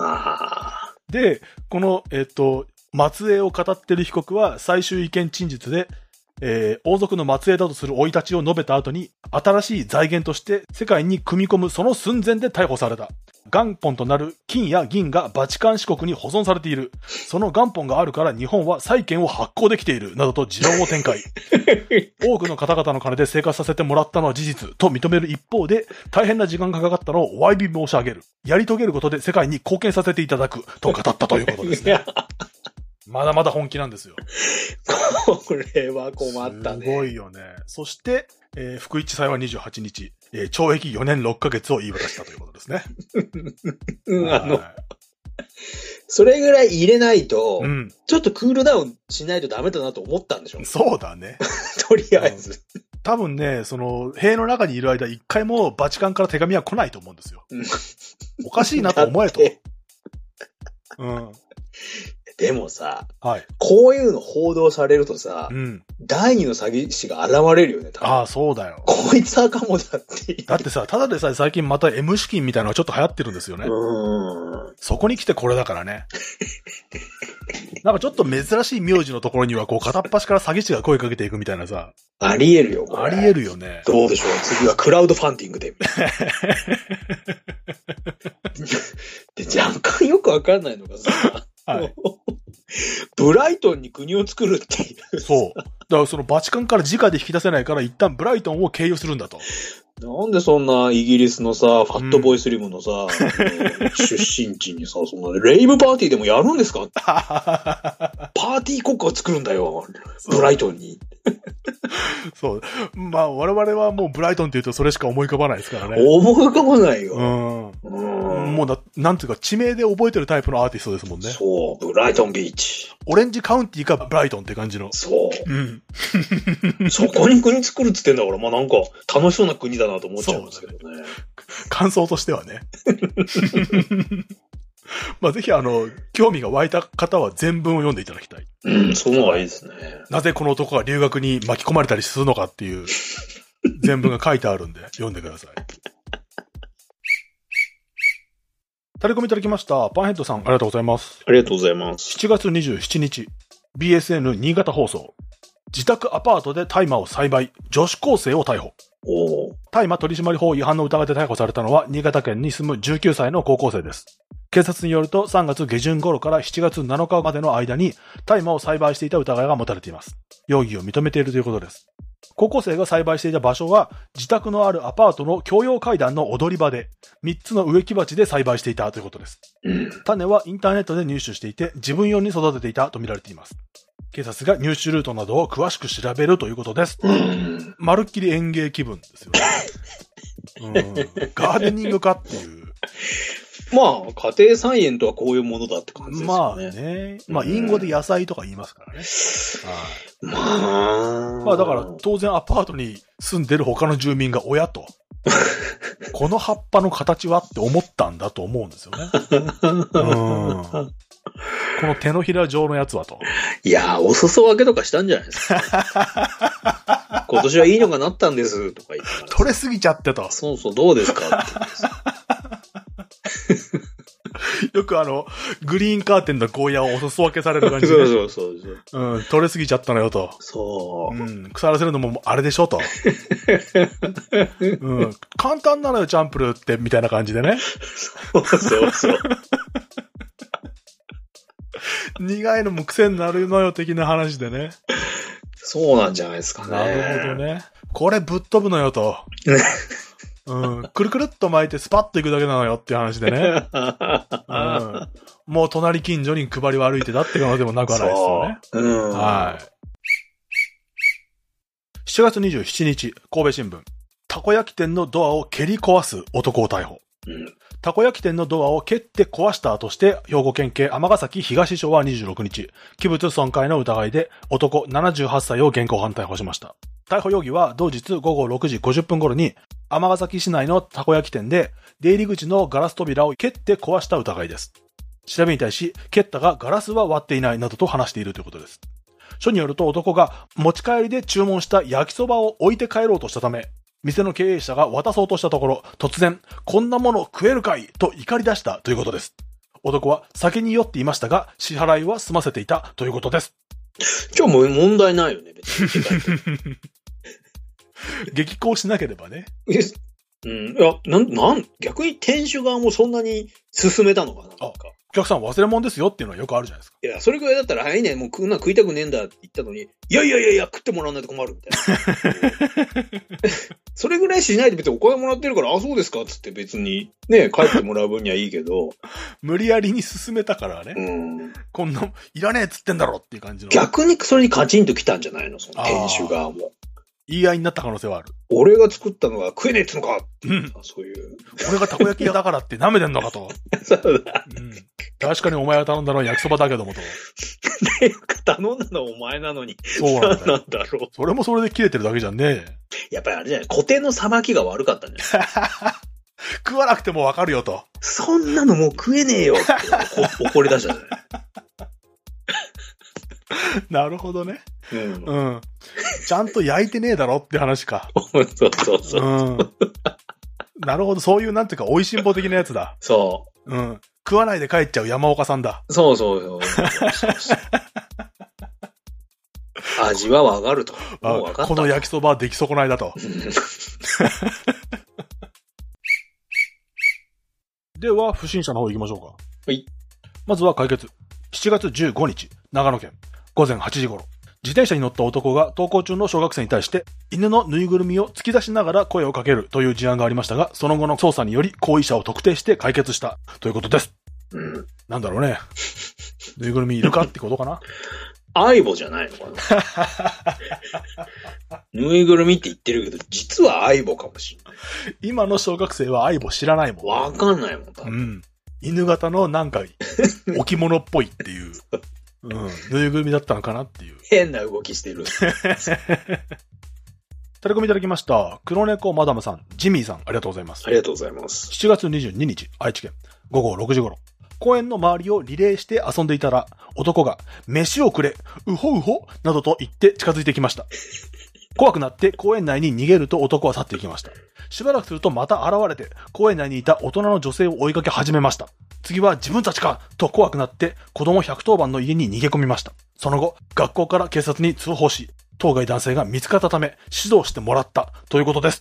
で、この、末裔を語ってる被告は最終意見陳述で、 王族の末裔だとする生い立ちを述べた後に、新しい財源として世界に組み込むその寸前で逮捕された。元本となる金や銀がバチカン市国に保存されている。その元本があるから日本は債券を発行できている。などと持論を展開。多くの方々の金で生活させてもらったのは事実と認める一方で、大変な時間がかかったのをお詫び申し上げる。やり遂げることで世界に貢献させていただくと語ったということですね。まだまだ本気なんですよ。 これは困ったね。 すごいよね。そして、福一裁は28日、懲役4年6ヶ月を言い渡したということですね。 それぐらい入れないと、ちょっとクールダウンしないとダメだなと思ったんでしょ。 そうだね。 とりあえず。 多分ね、塀の中にいる間、一回もバチカンから手紙は来ないと思うんですよ。おかしいなと思えと。 でもさ、 はい、 こういうの報道されるとさ、第二の詐欺師が現れるよね、多分。 ああ、そうだよ。 こいつはかもだって。 だってさ、ただでさえ最近また M 資金みたいなのがちょっと流行ってるんですよね。そこに来てこれだからね。なんかちょっと珍しい名字のところには、片っ端から詐欺師が声かけていくみたいなさ。 あり得るよ、これ。 あり得るよね。 どうでしょう、次はクラウドファンディングで。で、若干よくわかんないのがさ、はい、ブライトンに国を作るっていう。 そう。だからそのバチカンから直で引き出せないから一旦ブライトンを経由するんだと。 なんでそんなイギリスのさ、ファットボーイスリムのさ、出身地にさ、そんなレイブパーティーでもやるんですかパーティー国家を作るんだよ。ブライトンに。 そう。まあ我々はもうブライトンって言うとそれしか思い浮かばないですからね。 思い浮かばないよ。 もうなんていうか地名で覚えてるタイプのアーティストですもんね。 そう。ブライトンビーチ。 オレンジカウンティかブライトンって感じの。 そう。そこに国作るっつってんだから、まあなんか楽しそうな国だなと思っちゃうんですけどね。 感想としてはね。まあぜひ興味が湧いた方は全文を読んでいただきたい。 その方がいいですね。 なぜこの男が留学に巻き込まれたりするのかっていう全文が書いてあるんで読んでください。タレコミいただきました。パンヘッドさん、ありがとうございます。 ありがとうございます。 7月27日、BSN 新潟放送。自宅アパートで大麻を栽培、女子高生を逮捕。大麻取締法違反の疑いで逮捕されたのは、新潟県に住む19歳の高校生です。警察によると、3月下旬頃から7月7日までの間に、大麻を栽培していた疑いが持たれています。容疑を認めているということです。高校生が栽培していた場所は、自宅のあるアパートの共用階段の踊り場で、3つの植木鉢で栽培していたということです。種はインターネットで入手していて、自分用に育てていたと見られています。警察が入手ルートなどを詳しく調べるということです。まるっきり園芸気分ですよね。ガーデニングかっていう。 まあ、家庭菜園とはこういうものだって感じですよね。 まあね。まあ、隠語で野菜とか言いますからね。 まあだから当然アパートに住んでる他の住民が親と、この葉っぱの形はって思ったんだと思うんですよね。この手のひら状のやつはと。 いやー、お裾分けとかしたんじゃないですか。今年はいいのがなったんですとか言って。 取れすぎちゃってと。 そうそう、どうですかってよくグリーンカーテンのゴーヤをお裾分けされる感じで。 そう。 取れすぎちゃったのよと。 そう。 腐らせるのもあれでしょと。簡単なのよ、チャンプルーって、みたいな感じでね。 そう。 苦いのも癖になるのよ、的な話でね。 そうなんじゃないですかね。 なるほどね。これぶっ飛ぶのよと。くるくるっと巻いてスパッといくだけなのよっていう話でね。もう隣近所に配りを歩いてたって可能でもなくはないですよね。はい。7月27日、神戸新聞。たこ焼き店のドアを蹴り壊す男を逮捕。たこ焼き店のドアを蹴って壊したとして、兵庫県警尼崎東署は26日、器物損壊の疑いで男78歳を現行犯逮捕しました。逮捕容疑は同日午後6時50分頃に、尼崎市内のたこ焼き店で出入り口のガラス扉を蹴って壊した疑いです。調べに対し、蹴ったがガラスは割っていないなどと話しているということです。署によると男が持ち帰りで注文した焼きそばを置いて帰ろうとしたため、店の経営者が渡そうとしたところ、突然、こんなもの食えるかいと怒り出したということです。男は酒に酔っていましたが、支払いは済ませていたということです。 じゃあもう問題ないよね、別に。 激高しなければね。 うん。いや、逆に店主側もそんなに進めたのかな、なんか。 お客さん忘れ物ですよっていうのはよくあるじゃないですか。 いや、それぐらいだったら、はいね、もう食いたくねえんだって言ったのに、いや、食ってもらわないと困るみたいな。それぐらいしないで別にお金もらってるから、あ、そうですかっつって別にね、帰ってもらう分にはいいけど。 無理やりに進めたからね。 うん。 こんな、いらねえっつってんだろっていう感じの。 逆にそれにカチンと来たんじゃないの、その店主側も。 言い合いになった可能性はある。 俺が作ったのが食えねえってのかっていう、そういう。 俺がたこ焼き屋だからって舐めてんのかと。 そうだ、 確かにお前が頼んだのは焼きそばだけどもと。 頼んだのはお前なのに。 そうなんだろう。 それもそれで切れてるだけじゃんね。 やっぱりあれじゃない、固定のさばきが悪かったんじゃない食わなくてもわかるよと。 そんなのもう食えねえよって怒り出したじゃない。 なるほどね。うん。ちゃんと焼いてねえだろって話か。 そう。 なるほど、そういうなんていうか、美味しんぼ的なやつだ。 そう。 食わないで帰っちゃう山岡さんだ。 そう。味はわかると。もう分かった。 この焼きそばは出来損ないだと。では、不審者の方行きましょうか。 はい。 まずは解決。7月15日、長野県、午前8時頃。自転車に乗った男が登校中の小学生に対して犬のぬいぐるみを突き出しながら声をかけるという事案がありましたが、その後の捜査により行為者を特定して解決したということです。なんだろうね。ぬいぐるみいるかってことかな。 アイボじゃないのかな。ぬいぐるみって言ってるけど、実はアイボかもしれない。 今の小学生はアイボ知らないもん。 わかんないもん、多分。 犬型のなんか置物っぽいっていう。ぬいぐるみだったのかなっていう。 変な動きしてる。 タレコミいただきました。黒猫マダムさん、ジミーさん、ありがとうございます。 ありがとうございます。 7月22日、愛知県、午後6時頃。公園の周りをリレーして遊んでいたら、男が、飯をくれ、うほうほ、などと言って近づいてきました。怖くなって公園内に逃げると男は去っていきました。しばらくするとまた現れて、公園内にいた大人の女性を追いかけ始めました。次は自分たちかと怖くなって子供110番の家に逃げ込みました。その後、学校から警察に通報し、当該男性が見つかったため指導してもらったということです。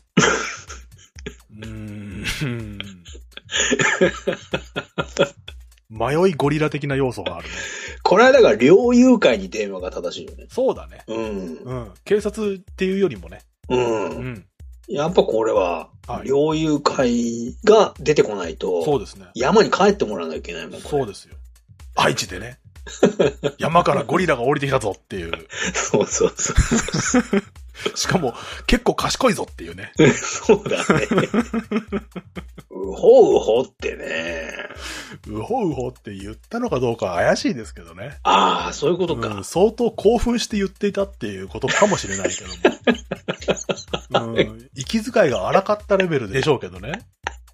迷いゴリラ的な要素があるね。 これはだから猟友会に電話が正しいよね。 そうだね。警察っていうよりもね。やっぱこれは、猟友会が出てこないと、 そうですね。 山に帰ってもらわなきゃいけないもん。 そうですよ。愛知でね。山からゴリラが降りてきたぞっていう。 そう。 しかも、結構賢いぞっていうね。 そうだね。うほうほってね。 うほうほって言ったのかどうか怪しいですけどね。 ああ、そういうことか。 相当興奮して言っていたっていうことかもしれないけども。息遣いが荒かったレベルでしょうけどね。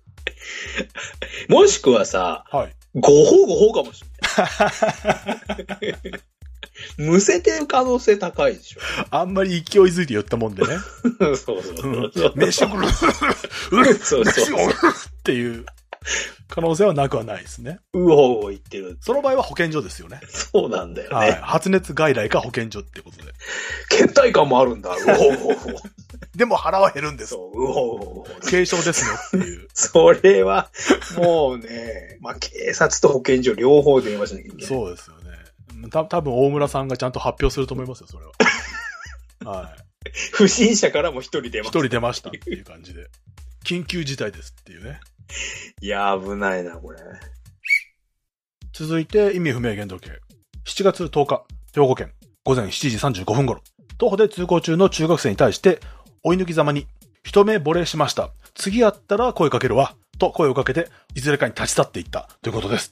もしくはさ、ごほうかもしれない。むせてる可能性高いでしょ。 あんまり勢いづいて言ったもんでね。 そう。 飯をくるそうっていう可能性はなくはないですね。 うおう言ってる。 その場合は保健所ですよね。 そうなんだよね。 発熱外来か保健所ってことで。 倦怠感もあるんだ。うおうでも腹は減るんです。 うおう軽症ですよっていう。 それは、もうね、警察と保健所両方電話しなきゃいけない。 そうですよね。多分大村さんがちゃんと発表すると思いますよ、それは。 不審者からも一人出ました。 一人出ましたっていう感じで。緊急事態ですっていうね。 いや、危ないな、これ。 続いて、意味不明限度計。7月10日、兵庫県、午前7時35分頃。徒歩で通行中の中学生に対して、追い抜きざまに、一目惚れしました。次会ったら声かけるわ。と声をかけて、いずれかに立ち去っていったということです。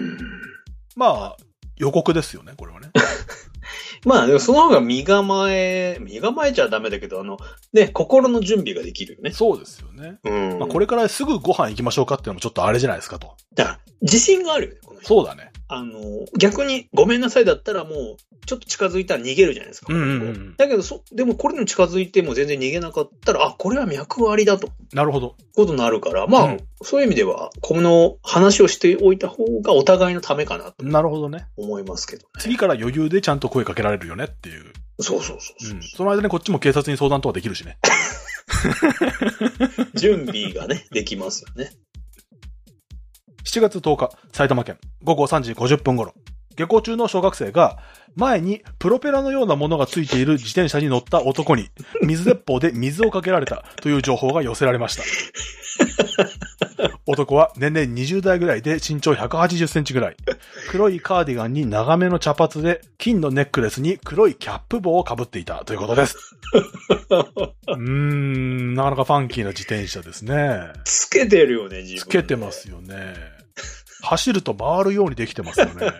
予告ですよね、これはね。 でもその方が身構えちゃダメだけど、心の準備ができるよね。 そうですよね。これからすぐご飯行きましょうかっていうのもちょっとあれじゃないですかと。 だから、自信があるよね、この人。 そうだね。 逆にごめんなさいだったらもう、ちょっと近づいたら逃げるじゃないですか。だけど、でもこれに近づいても全然逃げなかったら、これは脈割りだと。 なるほど。 ことになるから、まあ、そういう意味では、この話をしておいた方がお互いのためかなと。 なるほどね。 思いますけどね。 次から余裕でちゃんと声かけられるよねっていう。 そう。 その間にこっちも警察に相談とかできるしね。 準備がね、できますよね。 7月10日、埼玉県、午後3時50分頃、下校中の小学生が、前にプロペラのようなものがついている自転車に乗った男に、水鉄砲で水をかけられたという情報が寄せられました。男は年々20代ぐらいで身長180センチぐらい。黒いカーディガンに長めの茶髪で、金のネックレスに黒いキャップ帽をかぶっていたということです。なかなかファンキーな自転車ですね。 つけてるよね、自分。 つけてますよね。走ると回るようにできてますよね。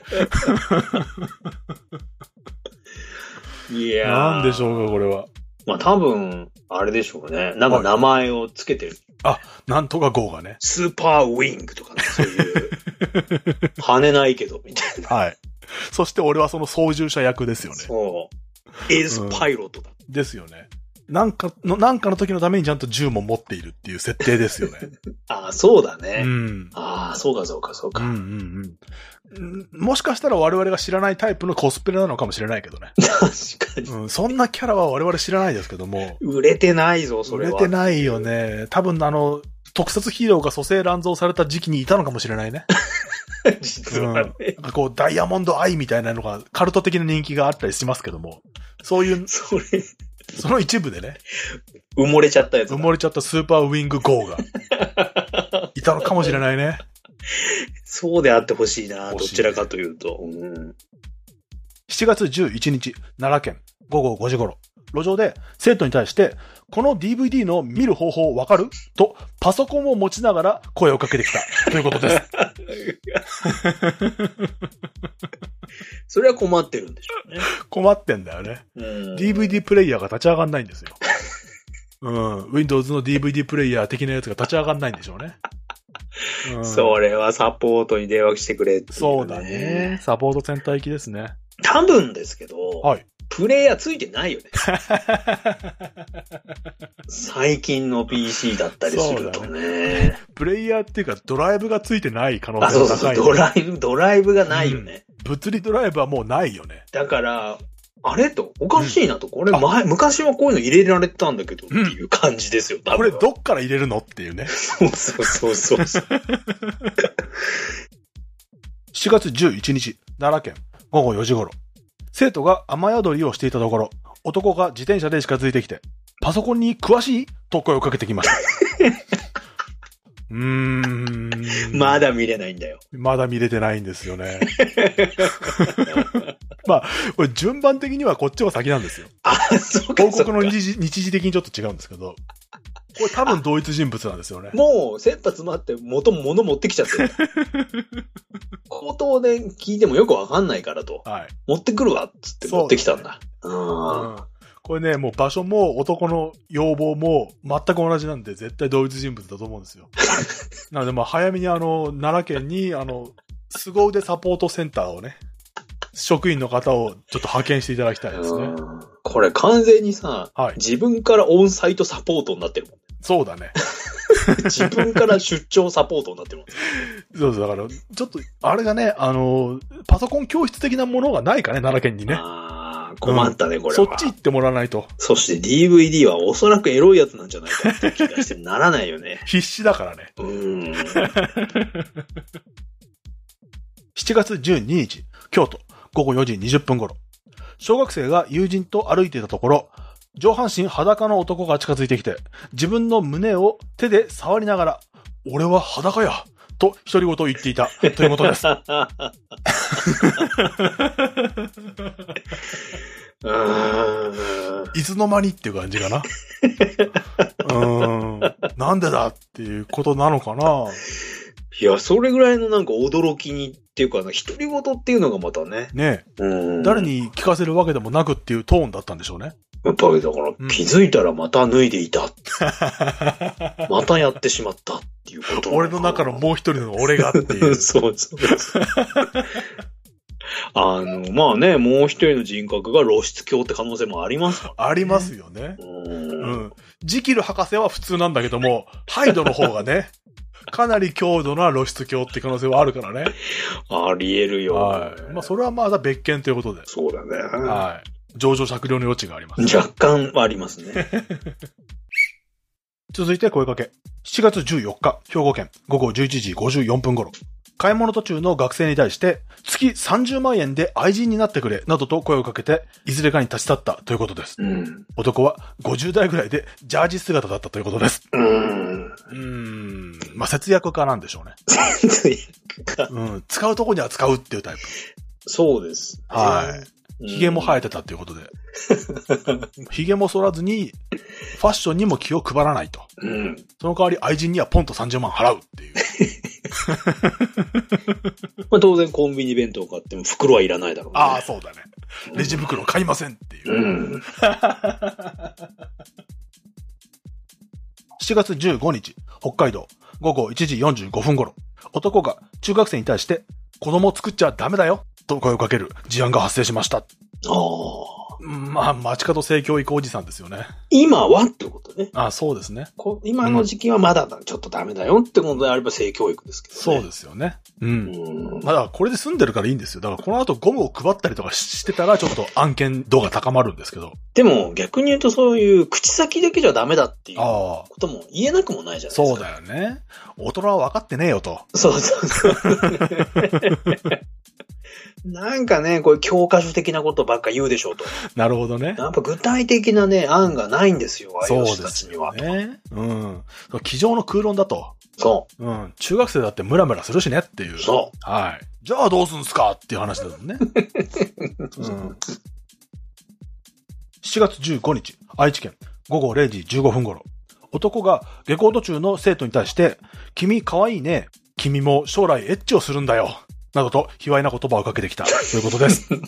いやー。 なんでしょうか、これは。 まあ多分、あれでしょうね。なんか名前をつけてる。 なんとか号がね。 スーパーウィングとかね、そういう。跳ねないけど、みたいな。 はい。そして俺はその操縦者役ですよね。 そう。エースパイロットだ。 ですよね。なんかの時のためにちゃんと銃も持っているっていう設定ですよね。 そうだね。そうか。 もしかしたら我々が知らないタイプのコスプレなのかもしれないけどね。 確かに。 そんなキャラは我々知らないですけども。 売れてないぞ、それは。 売れてないよね。多分特撮ヒーローが蘇生乱造された時期にいたのかもしれないね。 実はね。 こう、ダイヤモンドアイみたいなのがカルト的な人気があったりしますけども。そういう。その一部でね。 埋もれちゃったやつ。 埋もれちゃったスーパーウィングゴーが。いたのかもしれないね。 そうであってほしいな、どちらかというと。 7月11日、奈良県、午後5時頃、路上で生徒に対して、この DVD の見る方法わかる？と、パソコンを持ちながら声をかけてきた。ということです。 それは困ってるんでしょうね。 困ってんだよね。DVD プレイヤーが立ち上がんないんですよ。Windows の DVD プレイヤー的なやつが立ち上がんないんでしょうね。 それはサポートに電話してくれっていう、ね。 そうだね。サポートセンター行きですね。 多分ですけど、 はい。 プレイヤーついてないよね。最近の PC だったりするとね。 プレイヤーっていうかドライブがついてない可能性が高い、ね。 そう、ドライブがないよね、 物理ドライブはもうないよね。 だから、あれと、おかしいなと。これ昔はこういうの入れられてたんだけどっていう感じですよ。 これどっから入れるのっていうね。 そう。7 月11日、奈良県、午後4時頃。生徒が雨宿りをしていたところ、男が自転車で近づいてきて、パソコンに詳しい？と声をかけてきました。 まだ見れないんだよ。 まだ見れてないんですよね。まあ、これ順番的にはこっちは先なんですよ。 そうか。 報告の日時的にちょっと違うんですけど、これ多分同一人物なんですよね。 もう、切羽詰まって物持ってきちゃってる。口頭で聞いてもよくわかんないからと。はい。持ってくるわっつって持ってきたんだ。 これね、もう場所も男の要望も全く同じなんで絶対同一人物だと思うんですよ。なのでまあ早めに奈良県に凄腕サポートセンターをね、職員の方をちょっと派遣していただきたいですね。 これ完全にさ、自分からオンサイトサポートになってるもん。 そうだね。 自分から出張サポートになってるもん。 そうだから、ちょっと、あれがね、パソコン教室的なものがないかね、奈良県にね。 困ったね、これは。 そっち行ってもらわないと。 そして DVD はおそらくエロいやつなんじゃないかって気がしてならないよね。 必死だからね。7月12日、京都、午後4時20分頃。小学生が友人と歩いていたところ、上半身裸の男が近づいてきて、自分の胸を手で触りながら、俺は裸やと独り言を言っていたということです。いつの間にっていう感じかな。なんでだっていうことなのかな。 いや、それぐらいのなんか驚きにっていうか、独り言っていうのがまたね。 ねえ。誰に聞かせるわけでもなくっていうトーンだったんでしょうね。 やっぱりだから、気づいたらまた脱いでいた。またやってしまったっていうこと俺の中のもう一人の俺がっていう。 そうそうそう。まあね、もう一人の人格が露出狂って可能性もありますからね。 ありますよね。ジキル博士は普通なんだけども、ハイドの方がね、かなり強度な露出狂って可能性はあるからね。 あり得るよ。 はい。まあそれはまだ別件ということで。 そうだね。 はい。情状酌量の余地があります、 ね。若干はありますね。 続いて声かけ。7月14日、兵庫県午後11時54分頃。買い物途中の学生に対して、月30万円で愛人になってくれ、などと声をかけて、いずれかに立ち去ったということです。男は50代ぐらいでジャージ姿だったということです。まあ、節約家なんでしょうね。 節約家。 使うとこには使うっていうタイプ。 そうです。 はい。髭も生えてたっていうことで。髭も剃らずに、ファッションにも気を配らないと。その代わり愛人にはポンと30万払うっていう。 まあ当然コンビニ弁当買っても袋はいらないだろうね。 ああ、そうだね。レジ袋買いませんっていう。7月15日、北海道、午後1時45分頃、男が中学生に対して、子供を作っちゃダメだよと声をかける事案が発生しました。まあ、街角性教育おじさんですよね。 今はってことね。 ああ、そうですね。 今の時期はまだちょっとダメだよってことであれば性教育ですけどね。 そうですよね。まだこれで済んでるからいいんですよ。だからこの後ゴムを配ったりとかしてたらちょっと案件度が高まるんですけど。 でも逆に言うとそういう口先だけじゃダメだっていうことも言えなくもないじゃないですか。 そうだよね。大人は分かってねえよと。 そうそうそう。なんかね、こういう教科書的なことばっか言うでしょうと。 なるほどね。 やっぱ具体的なね、案がないんですよ、ああいう人たちには。 そうですね。机上の空論だと。 そう。 中学生だってムラムラするしねっていう。 そう。 はい。じゃあどうすんすかっていう話だもんね。7月15日、愛知県午後0時15分頃。男が下校途中の生徒に対して、君可愛いね。君も将来エッチをするんだよ。などと、卑猥な言葉をかけてきた、ということです。こ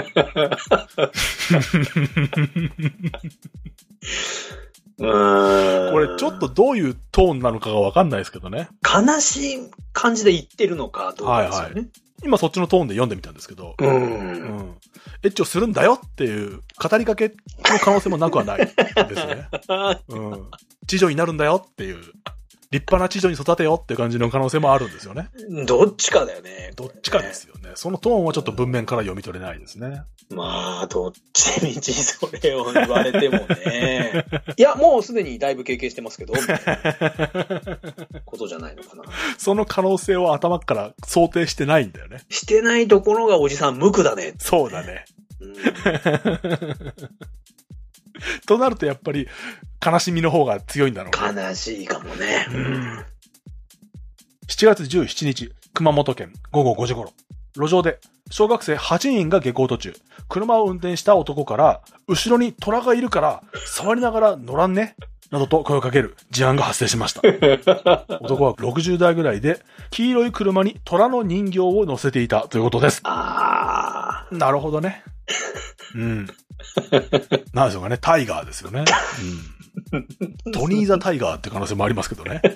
れ、ちょっとどういうトーンなのかがわかんないですけどね。 悲しい感じで言ってるのか、どうなんですよね。はいはい。 今そっちのトーンで読んでみたんですけど。エッチをするんだよっていう語りかけの可能性もなくはないですね。知女になるんだよっていう。立派な知女に育てよっていう感じの可能性もあるんですよね。 どっちかだよね。 どっちかですよね。そのトーンはちょっと文面から読み取れないですね。 まあ、どっちみちそれを言われてもね。いや、もうすでにだいぶ経験してますけど、みたいなことじゃないのかな。 その可能性を頭から想定してないんだよね。 してないところがおじさん無垢だね。 そうだね。となるとやっぱり悲しみの方が強いんだろうね。悲しいかもね。 7月17日、熊本県午後5時頃、路上で小学生8人が下校途中、車を運転した男から、後ろに虎がいるから触りながら乗らんね、などと声をかける事案が発生しました。男は60代ぐらいで、黄色い車に虎の人形を乗せていたということです。なるほどね。なんでしょうかね、タイガーですよね。トニーザタイガーって可能性もありますけどね。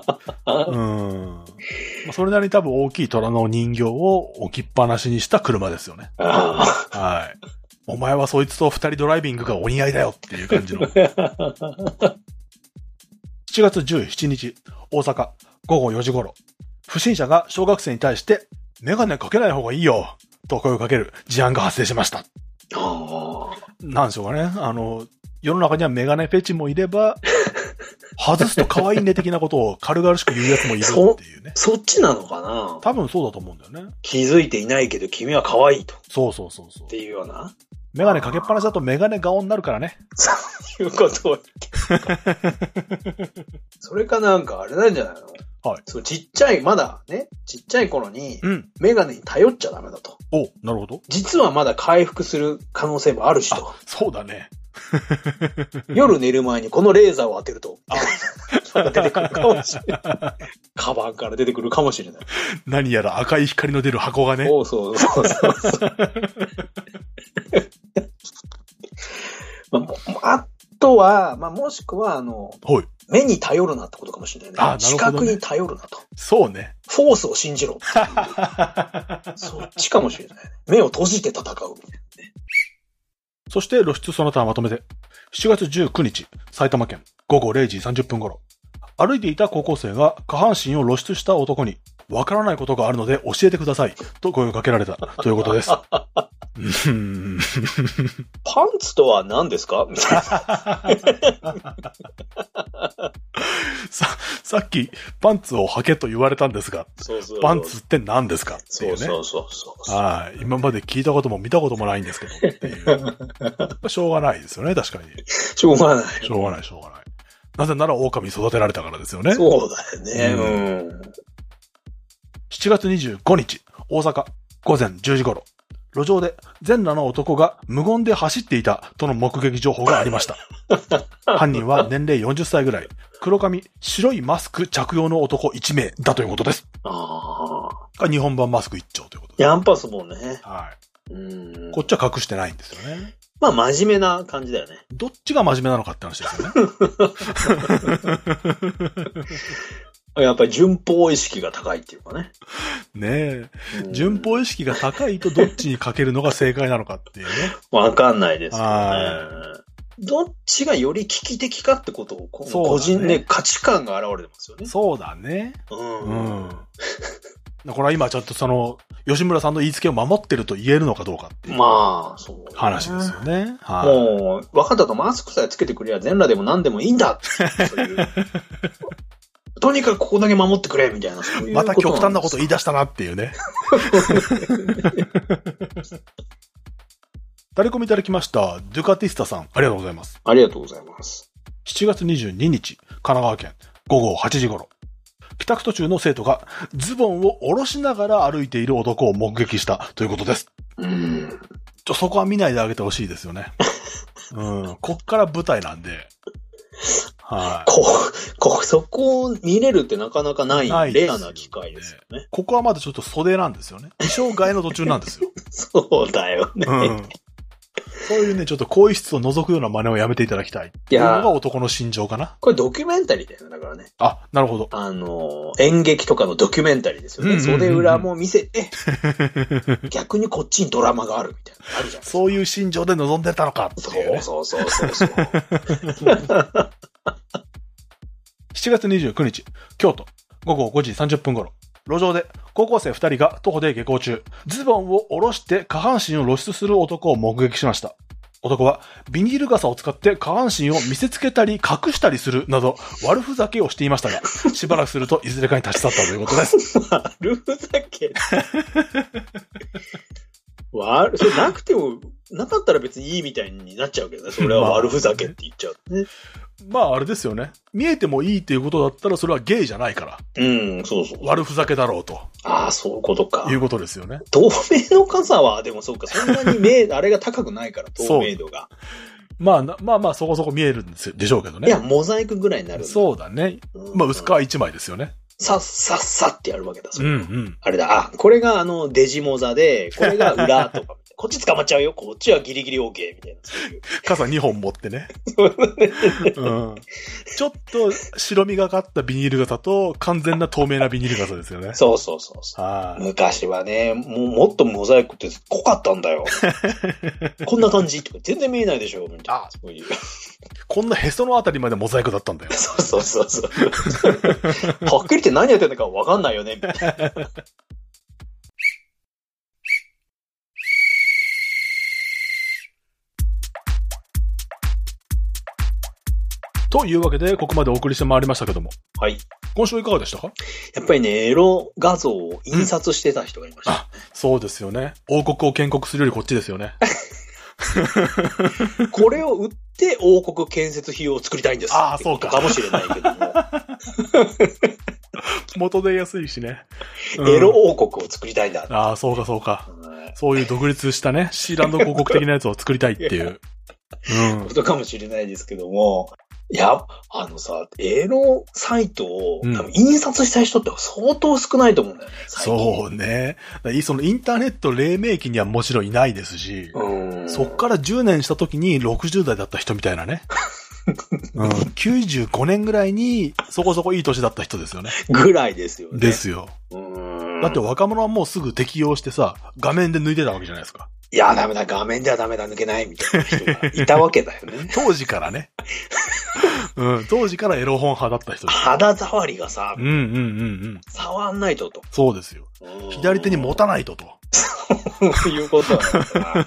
それなりに多分大きい虎の人形を置きっぱなしにした車ですよね。はい。お前はそいつと二人ドライビングがお似合いだよっていう感じの。7月17日、大阪午後4時頃、不審者が小学生に対してメガネかけない方がいいよと声をかける事案が発生しました。なんでしょうかね。世の中にはメガネフェチもいれば、外すと可愛いね的なことを軽々しく言うやつもいるっていうね。 そっちなのかな？ 多分そうだと思うんだよね。 気づいていないけど君は可愛いと。 そうそうそうそう。 っていうような。 メガネかけっぱなしだとメガネ顔になるからね。 そういうことを言ってそれかなんかあれなんじゃないの？はい。そう、ちっちゃい、まだね、ちっちゃい頃に、メガネに頼っちゃダメだと。 お、なるほど。 実はまだ回復する可能性もあるしと。 そうだね。 夜寝る前にこのレーザーを当てると。出てくるかもしれない。カバンから出てくるかもしれない。 何やら赤い光の出る箱がね。 そうそうそうそう。 とは、まあ、もしくは、 はい。 目に頼るなってことかもしれないね。 なるほどね。 視覚に頼るなと。 そうね。 フォースを信じろっていう。そっちかもしれない。目を閉じて戦うみたいなね。 そして露出その他まとめて。7月19日、埼玉県午後0時30分頃。歩いていた高校生が下半身を露出した男に、わからないことがあるので教えてください。と声をかけられたということです。パンツとは何ですかみたいな。 さっきパンツを履けと言われたんですが、 そうパンツって何ですかっていうね。 そうはい。今まで聞いたことも見たこともないんですけどっていう。しょうがないですよね、確かに。 しょうがない。 なぜなら狼育てられたからですよね。 そうだよね。 7月25日、大阪、午前10時頃。路上で全裸の男が無言で走っていたとの目撃情報がありました。犯人は年齢40歳ぐらい、黒髪、白いマスク着用の男1名だということです。日本版マスク一丁ということです。 やんぱすもんね。 はい。こっちは隠してないんですよね。 まあ真面目な感じだよね。 どっちが真面目なのかって話ですよね。 やっぱり順法意識が高いっていうかね。 ねえ。順法意識が高いとどっちにかけるのが正解なのかっていうね。 わかんないですよね。どっちがより危機的かってことを、個人ね、価値観が現れてますよね。 そうだね。これは今ちょっと吉村さんの言いつけを守ってると言えるのかどうかっていう。 まあ、そう。 話ですよね。 もう、分かったとマスクさえつけてくれば全裸でも何でもいいんだそういう。とにかくここだけ守ってくれみたいな。そういうまた極端なこと言い出したなっていうね。タレコミいただきました。ドゥカティスタさん、ありがとうございます。 ありがとうございます。 7月22日、神奈川県、午後8時頃。帰宅途中の生徒がズボンを下ろしながら歩いている男を目撃したということです。そこは見ないであげてほしいですよね。こっから舞台なんで。はい。 そこを見れるってなかなかないレアな機会ですよね。 ここはまだちょっと袖なんですよね。衣装替えの途中なんですよ。 そうだよね。 そういうね、ちょっと更衣室を覗くような真似をやめていただきたい。っていうのが男の心情かな。 これドキュメンタリーだよね、だからね。 あ、なるほど。 演劇とかのドキュメンタリーですよね。袖裏も見せて、逆にこっちにドラマがあるみたいな。あるじゃん。 そういう心情で臨んでたのかっていう、ね。 そう。 7月29日、京都、午後5時30分頃。路上で高校生2人が徒歩で下校中、ズボンを下ろして下半身を露出する男を目撃しました。男はビニール傘を使って下半身を見せつけたり隠したりするなど悪ふざけをしていましたが、しばらくするといずれかに立ち去ったということです。 悪ふざけそれなくても、なかったら別にいいみたいになっちゃうけどね。それは悪ふざけって言っちゃうね。 まああれですよね。見えてもいいっていうことだったらそれはゲイじゃないから。 そう。 悪ふざけだろうと。 ああ、そういうことか。 いうことですよね。 透明の傘は、でもそうか、そんなにあれが高くないから、透明度が。 まあ、そこそこ見えるんでしょうけどね。 いや、モザイクぐらいになる。 そうだね。まあ、薄皮一枚ですよね。 さってやるわけだ。あれだ。これがデジモザで、これが裏とか。こっち捕まっちゃうよ。こっちはギリギリ OK みたいな。 傘2本持ってね。ちょっと白みがかったビニール傘と完全な透明なビニール傘ですよね。 そう。昔はね、もっとモザイクって濃かったんだよ。こんな感じとか全然見えないでしょ。みたいな。そういう。 こんなへそのあたりまでモザイクだったんだよ。 そう。はっきり言って何やってんのかわかんないよね。みたいな。 というわけで、ここまでお送りしてまいりましたけども。 はい。 今週いかがでしたか？ やっぱりね、エロ画像を印刷してた人がいました、ねそうですよね。王国を建国するよりこっちですよね。 これを売って王国建設費用を作りたいんです。 そうかもしれないけども。 元で安いしね。 エロ王国を作りたいんだ。 そうか。そういう独立したね、シーランド広告的なやつを作りたいっていう。 ことかもしれないですけども。いや、エロサイトを、多分印刷した人って相当少ないと思うんだよね。 そうね。そのインターネット黎明期にはもちろんいないですし、そっから10年した時に60代だった人みたいなね。 うん。95年ぐらいにそこそこいい年だった人ですよね。 ぐらいですよね。 ですよ。だって若者はもうすぐ適用してさ、画面で抜いてたわけじゃないですか。 いや、ダメだ、画面ではダメだ、抜けないみたいな人がいたわけだよね。 当時からね。うん、当時からエロ本派だった人です。 肌触りがさ、 うんうんうんうん。 触んないとと。 そうですよ。左手に持たないとと。 そういうことなんだな。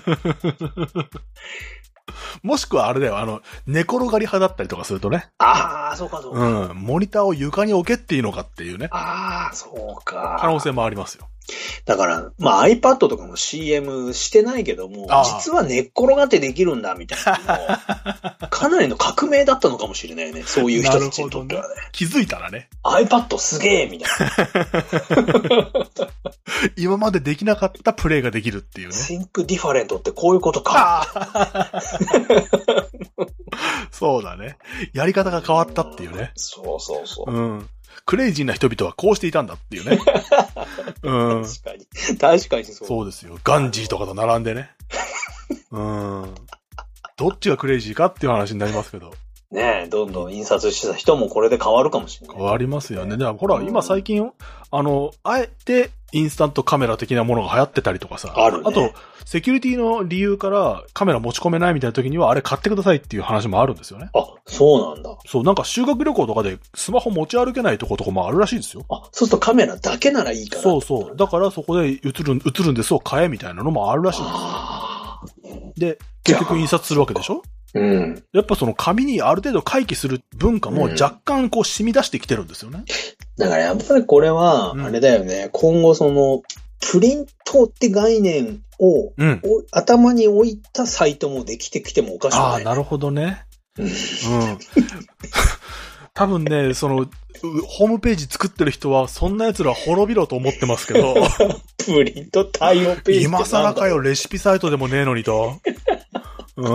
もしくはあれだよ、寝転がり派だったりとかするとね。 ああ、そうかそうか。 うん。モニターを床に置けっていうのかっていうね。 ああ、そうか。 可能性もありますよ。 だから、まあ iPad とかも CM してないけども、実は寝っ転がってできるんだみたいなのかなりの革命だったのかもしれないね。そういう人たちにとってはね。 気づいたらね。 iPad すげえみたいな。 今までできなかったプレイができるっていうね。 Think Different ってこういうことか。 そうだね。やり方が変わったっていうね。 そうそうそう。 うん。クレイジーな人々はこうしていたんだっていうね。うん。 確かに。確かにそう。 そうですよ。ガンジーとかと並んでね。うん。どっちがクレイジーかっていう話になりますけど。 ねえ、どんどん印刷してた人もこれで変わるかもしれない。 変わりますよね。でもほら、今最近、あえてインスタントカメラ的なものが流行ってたりとかさ。 あるね。 あと、セキュリティの理由からカメラ持ち込めないみたいな時にはあれ買ってくださいっていう話もあるんですよね。 あ、そうなんだ。 そう、なんか修学旅行とかでスマホ持ち歩けないとことかもあるらしいですよ。 あ、そうするとカメラだけならいいから。 そうそう。だからそこで映るんですを買えみたいなのもあるらしいんですよ。で、結局印刷するわけでしょ？ うん。 やっぱその紙にある程度回帰する文化も若干こう染み出してきてるんですよね。 だからやっぱりこれは、あれだよね、今後その、プリントって概念を、頭に置いたサイトもできてきてもおかしくない。ああ、 なるほどね。うん。多分ね、その、ホームページ作ってる人は、そんな奴ら滅びろと思ってますけど。 プリント対応ページ今更かよ、レシピサイトでもねえのにと。うん。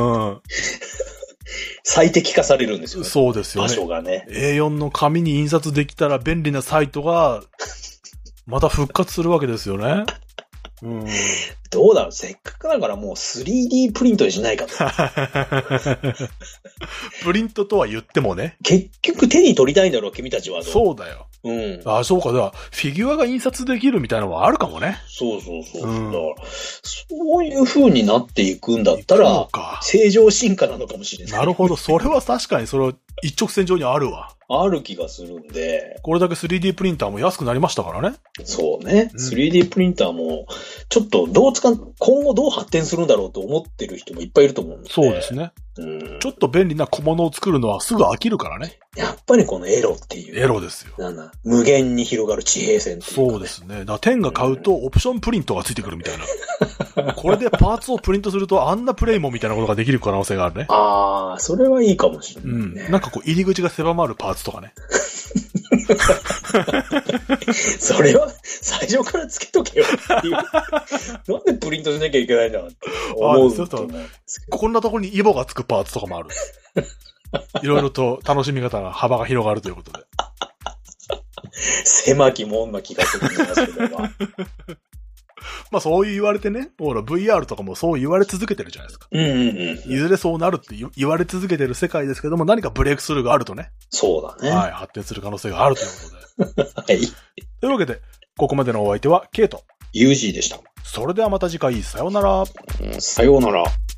最適化されるんですよね。 そうですよね。 場所がね。 A4 の紙に印刷できたら便利なサイトが、また復活するわけですよね。うん。 どうだろう、せっかくだからもう 3D プリントにしないかと。 プリントとは言ってもね。 結局手に取りたいんだろう、君たちは。 そうだよ。 うん。 あ、そうか。だからフィギュアが印刷できるみたいなのはあるかもね。 そうそうそう。だから、そういう風になっていくんだったら、正常進化なのかもしれない。 なるほど。それは確かにそれは一直線上にあるわ。 ある気がするんで。 これだけ 3D プリンターも安くなりましたからね。 そうね。3D プリンターも、ちょっと今後どう発展するんだろうと思ってる人もいっぱいいると思うんで。 そうですね。ちょっと便利な小物を作るのはすぐ飽きるからね。 やっぱりこのエロっていう。 エロですよ。 無限に広がる地平線っていうか、ね。 そうですね。だから天が買うとオプションプリントがついてくるみたいな。これでパーツをプリントするとあんなプレイモンみたいなことができる可能性があるね。 ああ、それはいいかもしれない、ね。 なんかこう入り口が狭まるパーツとかね。 それは最初からつけとけよっていう。なんでプリントしなきゃいけないんだって思う。 こんなところにイボがつくパーツとかもある。いろいろと楽しみ方が幅が広がるということで。 狭きもんな気がするんですけど。 まあそう言われてね、ほら VR とかもそう言われ続けてるじゃないですか。いずれそうなるって言われ続けてる世界ですけども、何かブレイクスルーがあるとね。 そうだね。 はい、発展する可能性があるということで。 はい。 というわけで、ここまでのお相手はケイト。 ユージーでした。 それではまた次回、さようなら。 さようなら。